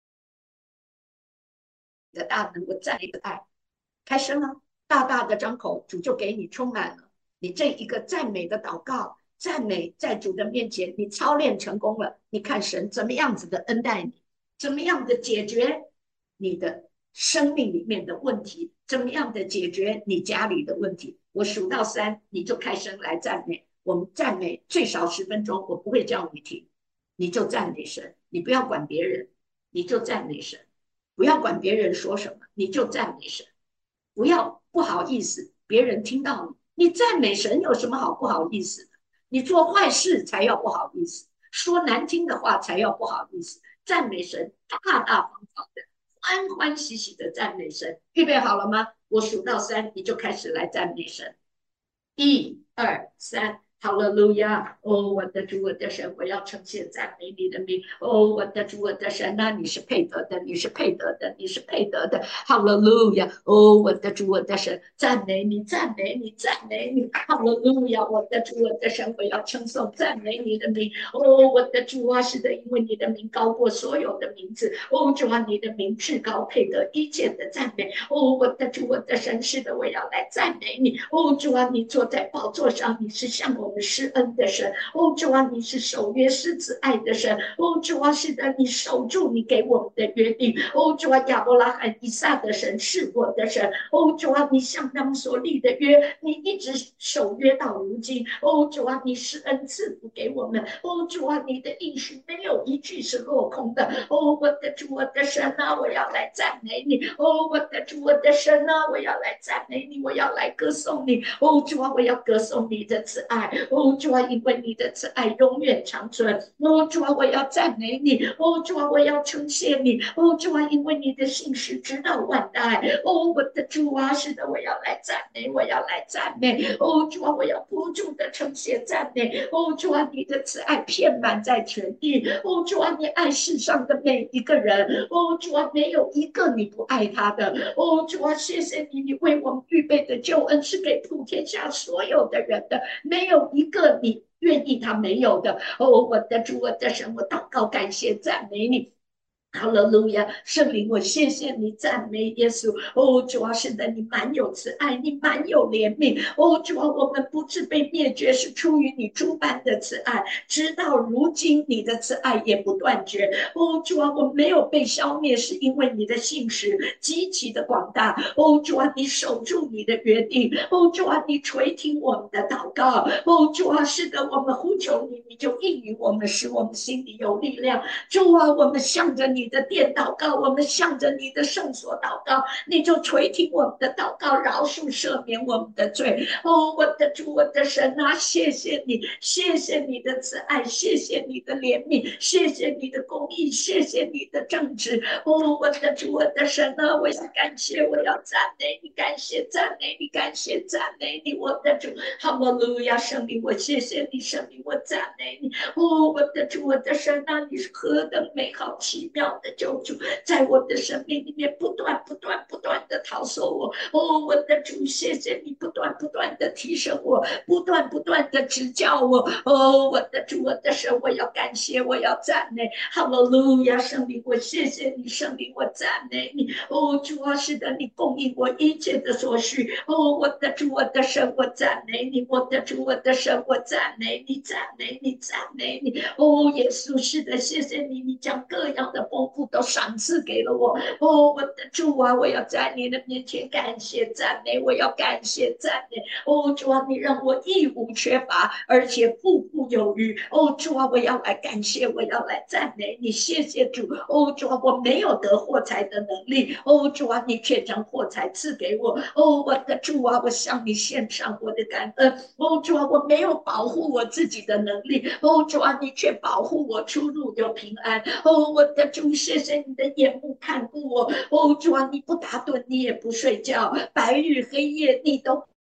的大能，我赞美你的爱。开声了，大大的张口，主就给你充满了。你这一个赞美的祷告，赞美在主的面前，你操练成功了。你看神怎么样子的恩待你，怎么样的解决你的生命里面的问题，怎么样的解决你家里的问题。我数到三，你就开声来赞美。我们赞美最少十分钟，我不会叫你停，你就赞美神，你不要管别人，你就赞美神，不要管别人说什么，你就赞美神。不要不好意思，别人听到你，你赞美神有什么好不好意思的？你做坏事才要不好意思，说难听的话才要不好意思。赞美神，大大方方的，欢欢喜喜的赞美神。预备好了吗？我数到三，你就开始来赞美神。一二三，哈利路亚！哦，我的主，我的神，我要呈现赞美你的名。哦，我的主，我的神啊，你是配得的，你是配得的，你是配得的。哈利路亚！哦，我的主，我的神，赞美你，赞美你，赞美你。哈利路亚！我的主，我的神，我要称颂赞美你的名。哦，我的主啊，是的，因为你的名高过所有的名字。哦，主啊，你的名至高，配得一切的赞美。哦，我的主，我的神，是的，我要来赞美你。哦，主啊，你坐在宝座上，你是向我们施恩的神。哦，主啊，你是守约施慈爱的神。哦，主啊，是的，你守住你给我们的约定。哦，主啊，亚伯拉罕、以撒的神是我的神。哦，主啊，你向他们所立的约，你一直守约到如今。哦，主啊，你施恩赐福给我们。哦，主啊，你的应许没有一句是落空的。哦，我的主，我的神啊，我要来赞美你。哦，我的主，我的神啊，我要来赞美你，我要来歌颂你。哦，主啊，我要歌颂你的慈爱。哦，主啊，因为你的慈爱永远长存。哦，主啊，我要赞美你。哦，主啊，我要称谢你。哦，主啊，因为你的信实直到万代。哦，我的主啊，是的，我要来赞美，我要来赞美。哦，主啊，我要不住的称谢赞美。哦，主啊，你的慈爱遍满在全地。哦，主啊，你爱世上的每一个人。哦，主啊，没有一个你不爱他的。哦，主啊，谢谢你，你为我们预备的救恩是给普天下所有的人的，没有一个你愿意他没有的。哦，我的主，我的神，我祷告，感谢赞美你。哈利路亚，圣灵，我谢谢你，赞美耶稣。哦，主啊，是的，你满有慈爱，你满有怜悯。哦，主啊，我们不致被灭绝，是出于你诸般的慈爱，直到如今，你的慈爱也不断绝。哦，主啊，我没有被消灭，是因为你的信实极其的广大。哦，主啊，你守住你的约定。哦，主啊，你垂听我们的祷告。哦，主啊，是的，我们呼求你，你就应允我们，使我们心里有力量。主啊，我们向着你的殿祷告，我们向着你的圣所祷告，你就垂听我们的祷告，饶恕赦免我们的罪。哦，我的主，我的神啊，谢谢你，谢谢你的慈爱，谢谢你的怜悯，谢谢你的公义，谢谢你的正直。哦，我的主，我的神啊，我要感谢，我要赞美你，感谢赞美你，感谢赞美你，我的主。哈利路亚，圣灵，我谢谢你，圣灵，我赞美你。哦，我的主，我的神啊，你是何等美好奇妙的救主，在我的生命里面不断不断不断的陶塑我。哦，我的主，谢谢你不断不断的提升我，不断不断的指教我。哦，我的主，我的神，我要感谢，我要赞美。哈利路亚，圣灵，我谢谢你，圣灵，我赞美你。哦，主啊，是的，你供应我一切的所需。哦，我的主，我的神，我赞美你。我的主，我的神，我赞美你，赞美你，赞美你。哦，耶稣，是的，谢谢你，你将各样的丰富都赏赐给了我。哦，我的主啊，我要在你的面前感谢赞美，我要感谢赞美。哦，主啊，你让我一无缺乏，而且富富有余。哦，主啊，我要来感谢，我要来赞美你，谢谢主。哦，主啊，我没有得货财的能力。哦，主啊，你却将货财赐给我。哦，我的主啊，我向你献上我的感恩。哦，主啊，我没有保护我自己的能力。哦，主啊，你却保护我出入有平安。哦，我的主，谢谢你的眼目看顾我。哦，主啊，你不打盹，你也不睡觉，白日黑夜你都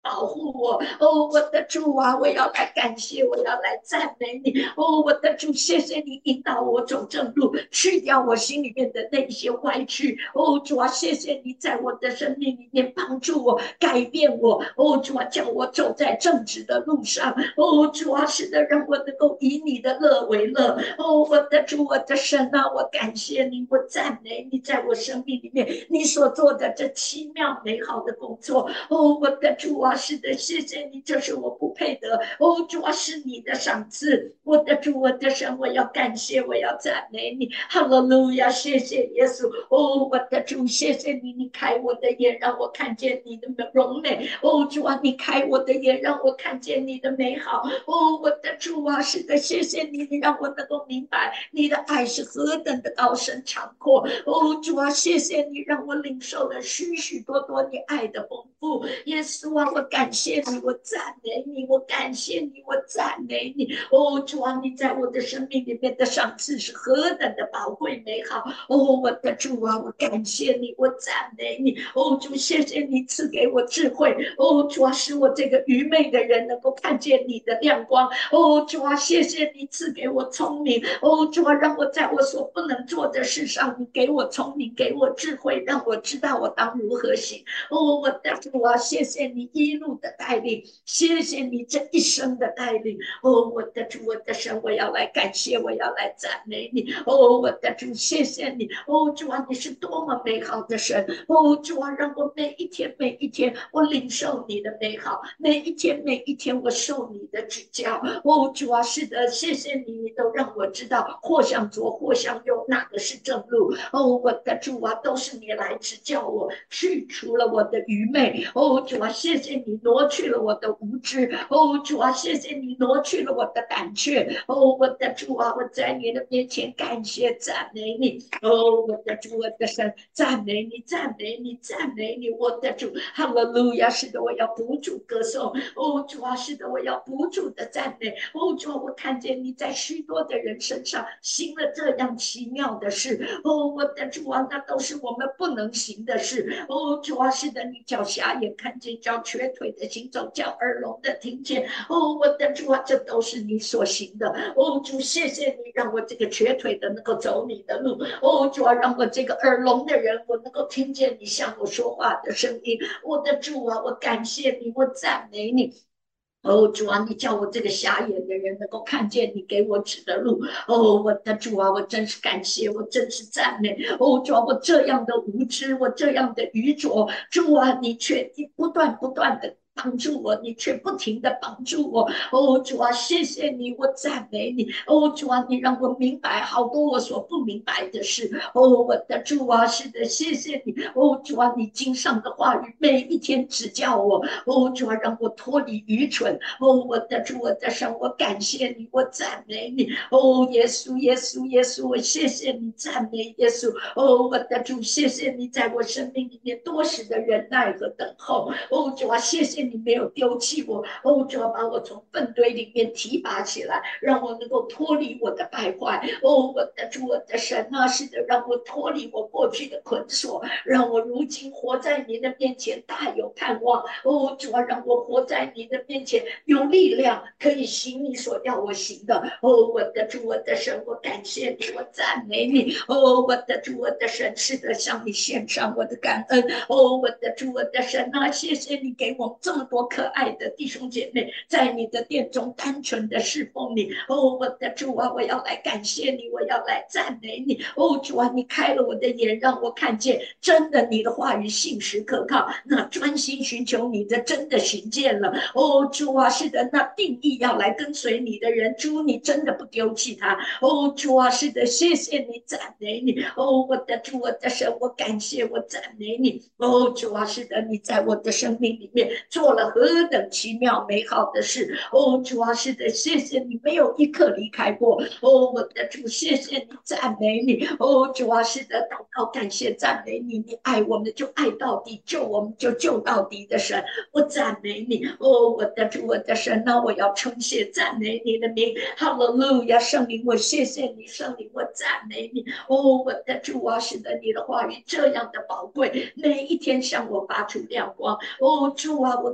保护我。哦，我的主啊，我要来感谢，我要来赞美你。哦，我的主，谢谢你引导我走正路，去掉我心里面的那些歪曲。哦，主啊，谢谢你在我的生命里面帮助我，改变我。哦，主啊，叫我走在正直的路上。哦，主啊，是的，让我能够以你的乐为乐。哦，我的主，我的神啊，我感谢你，我赞美你，在我生命里面你所做的这奇妙美好的工作。哦，我的主啊，是的，谢谢你，这是我不配得。哦，主啊，是你的赏赐。我的主，我的神，我要感谢，我要赞美你。哈利路亚，谢谢耶稣。哦，我的主，谢谢你，你开我的眼，让我看见你的荣美。哦，主啊，你开我的眼，让我看见你的美好。哦，我的主啊，是的，谢谢你，你让我能够明白你的爱是何等的高深长阔。哦，主啊，谢谢你，让我领受了许许多多你爱的丰富。耶稣啊，我感谢你，我赞美你，我感谢你，我赞美你。哦，主啊，你在我的生命里面的赏赐是何等的宝贵美好。哦，我的主啊，我感谢你，我赞美你。哦，主，谢谢你赐给我智慧。哦，主啊，使我这个愚昧的人能够看见你的亮光。哦，主啊，谢谢你赐给我聪明。哦，主啊，让我在我所不能做的事上，你给我聪明，给我智慧，让我知道我当如何行。哦，我的主啊，谢谢你一路的带领，谢谢你这一生的带领。哦，我的主，我的神，我要来感谢，我要来赞美你。哦，我的主，谢谢你。哦，主啊，你是多么美好的神。哦，主啊，让我每一天每一天，我领受你的美好，每一天每一天，我受你的指教。哦，主啊，是的，谢谢你，你都让我知道，或向左，或向右，哪个是正路。哦，我的主啊，都是你来指教我，去除了我的愚昧。哦，主啊，谢谢你挪去了我的无知。哦，主啊，谢谢你挪去了我的胆怯。哦，我的主啊，我在你的面前感谢赞美你。哦，我的主，我的神，赞美你，赞美你，赞美你，我的主，哈利路亚！是的，我要不住歌颂。哦，主啊，是的，我要不住的赞美。哦，主啊，我看见你在许多的人身上行了这样奇妙的事。哦，我的主啊，那都是我们不能行的事。哦，主啊，是的，你叫瞎眼看见，叫瘸腿的行走，叫耳聋的听见。哦，我的主啊，这都是你所行的。哦，主，谢谢你让我这个瘸腿的能够走你的路。哦，主啊，让我这个耳聋的人，我能够听见你向我说话的声音。我的主啊，我感谢你，我赞美你。哦，主啊，你叫我这个瞎眼的人能够看见你给我指的路。哦，我的主啊，我真是感谢，我真是赞美。哦，主啊，我这样的无知，我这样的愚拙，主啊，你却不断不断的帮助我，你却不停的帮助我。哦，主啊，谢谢你，我赞美你。哦，主啊，你让我明白好多我所不明白的事。哦，我的主啊，是的，谢谢你。哦，主啊，你经上的话语每一天指教我。哦，主啊，让我脱离愚蠢。哦，我的主，我的神，我感谢你，我赞美你。哦，耶稣，耶稣，耶稣，我谢谢你，赞美耶稣。哦，我的主，谢谢你在我生命里面多时的忍耐和等候。哦，主啊，谢谢你没有丢弃我。哦，主啊，把我从粪堆里面提拔起来，让我能够脱离我的败坏。哦，我的主，我的神啊，是的，让我脱离我过去的捆锁，让我如今活在你的面前大有盼望。哦，主啊，让我活在你的面前有力量，可以行你所要我行的。哦，我的主，我的神，我感谢你，我赞美你。哦，我的主，我的神，是的，向你献上我的感恩。哦，我的主，我的神啊，谢谢你给我们这么多可爱的弟兄姐妹，在你的殿中单纯的侍奉你。哦，我的主啊，我要来感谢你，我要来赞美你。哦，主啊，你开了我的眼，让我看见真的你的话语信实可靠。那专心寻求你的，真的寻见了。哦，主啊，是的，那定义要来跟随你的人，主，你真的不丢弃他。哦，主啊，是的，谢谢你，赞美你。哦，我的主，我的神，我感谢，我赞美你。哦，主啊，是的，你在我的生命里面做了何等奇妙美好的事。哦，主啊，是的，谢谢你没有一刻离开过。哦，我的主，谢谢你，赞美你。哦，主啊，是的，祷告感谢赞美你，你爱我们就爱到底，救我们就救到底的神，我赞美你。哦，我的主，我的神，那我要称谢赞美你的名。哈利路亚，圣灵，我谢谢你，圣灵，我赞美你。哦，我的主啊，是的，你的话语这样的宝贵，每一天向我发出亮光。哦，主啊，我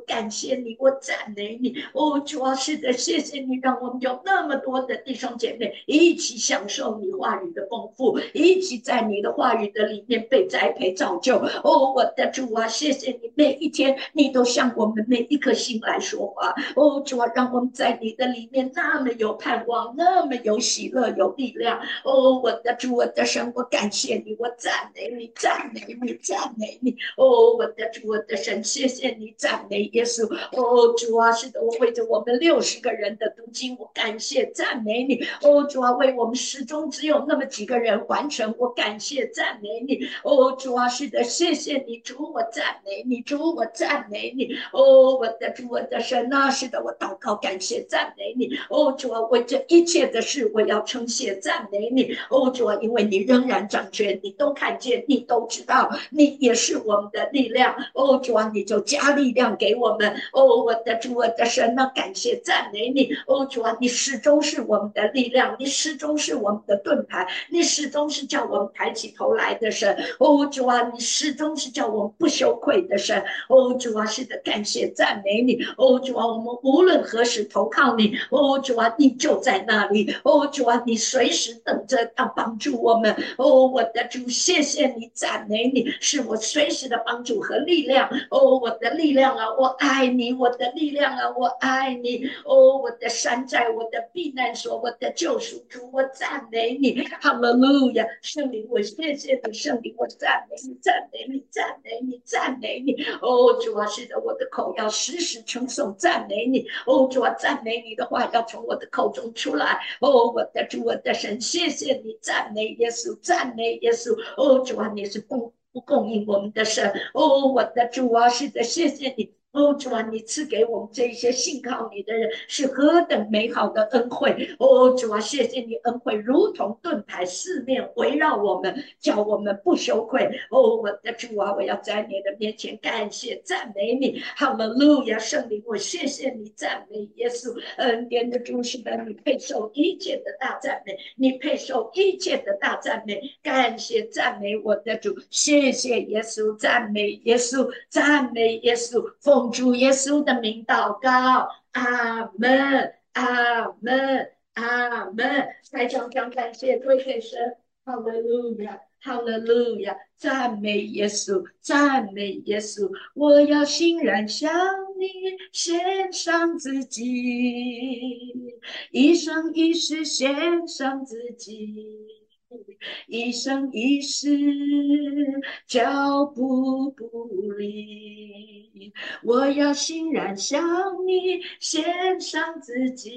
感谢你，我赞美你。哦，主啊，是的，谢谢你，让我们有那么多的弟兄姐妹一起享受你话语的丰富，一起在你的话语的里面被栽培造就。哦，我的主啊，谢谢你，每一天你都向我们每一颗心来说话。哦，主啊，让我们在你的里面那么有盼望，那么有喜乐，有力量。哦，我的主，我的神，我感谢你，我赞美你，赞美你，赞美你。哦，我的主，我的神，谢谢你，赞美耶稣。哦，主啊，是的，我为着我们六十个人的读经，我感谢赞美你。哦，主啊，为我们始终只有那么几个人完成，我感谢赞美你。哦，主啊，是的，谢谢你，主，我赞美你，主，我赞美你。哦，我的主，我的神啊，是的，我祷告，感谢赞美你。哦，主啊，为这一切的事，我要称谢赞美你。哦，主啊，因为你仍然掌权，你都看见，你都知道，你也是我们的力量。哦，主啊，你就加力量给我们。哦，我的主，我的神啊，感谢赞美你。哦，主啊，你始终是我们的力量，你始终是我们的盾牌，你始终是叫我们抬起头来的神。哦，主啊，你始终是叫我们不羞愧的神。哦，主啊，是的，感谢赞美你。哦，主啊，我们无论何时投靠你。哦，主啊，你就在那里。哦，主啊，你随时等着要帮助我们。哦，我的主，谢谢你，赞美你，是我随时的帮助和力量。哦，我的力量啊，我爱你，我的力量啊，我爱你。哦，我的山寨，我的避难所，我的救赎主，我赞美你。哈利路亚，圣灵，我谢谢你，圣灵，我赞美你，赞美你，赞美你，赞美你。哦，主啊，是的，我的口要时时称颂赞美你。哦，主啊，赞美你的话要从我的口中出来。哦，我的主，我的神，谢谢你，赞美耶稣，赞美耶稣。哦，主啊，你是供不供应我们的神。哦，我的主啊，是的，谢谢你。哦，主啊，你赐给我们这些信靠你的人是何等美好的恩惠！哦，主啊，谢谢你恩惠如同盾牌四面围绕我们，叫我们不羞愧。哦，我的主啊，我要在你的面前感谢赞美你。哈利路亚，圣灵，我谢谢你，赞美耶稣。恩典的主是的，你配受一切的大赞美，你配受一切的大赞美。感谢赞美我的主，谢谢耶稣，赞美耶稣，赞美耶稣，奉主耶稣的名祷告，阿门，阿门，阿门。再将将感谢归给神，哈利路亚，哈利路亚，赞美耶稣，赞美耶稣。我要欣然向你献上自己，一生一世献上自己。一生一世脚步不离，我要欣然向你献上自己，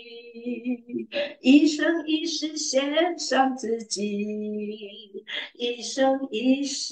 一生一世献上自己，一生一世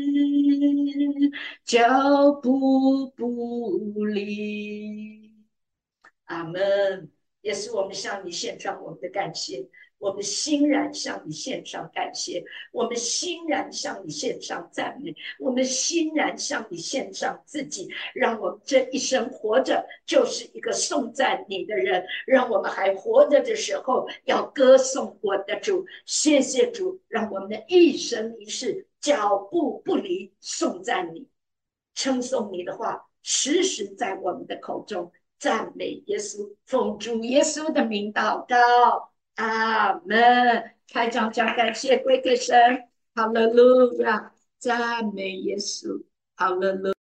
脚步不离。阿门。也是我们向你献上我们的感谢，我们欣然向你献上感谢，我们欣然向你献上赞美，我们欣然向你献上自己，让我们这一生活着就是一个颂赞你的人，让我们还活着的时候要歌颂我的主。谢谢主，让我们的一生一世脚步不离颂赞你，称颂你的话时时在我们的口中。赞美耶稣，奉主耶稣的名祷告，阿门。开场将感谢归给神，哈利路亚，赞美耶稣，哈利路亚。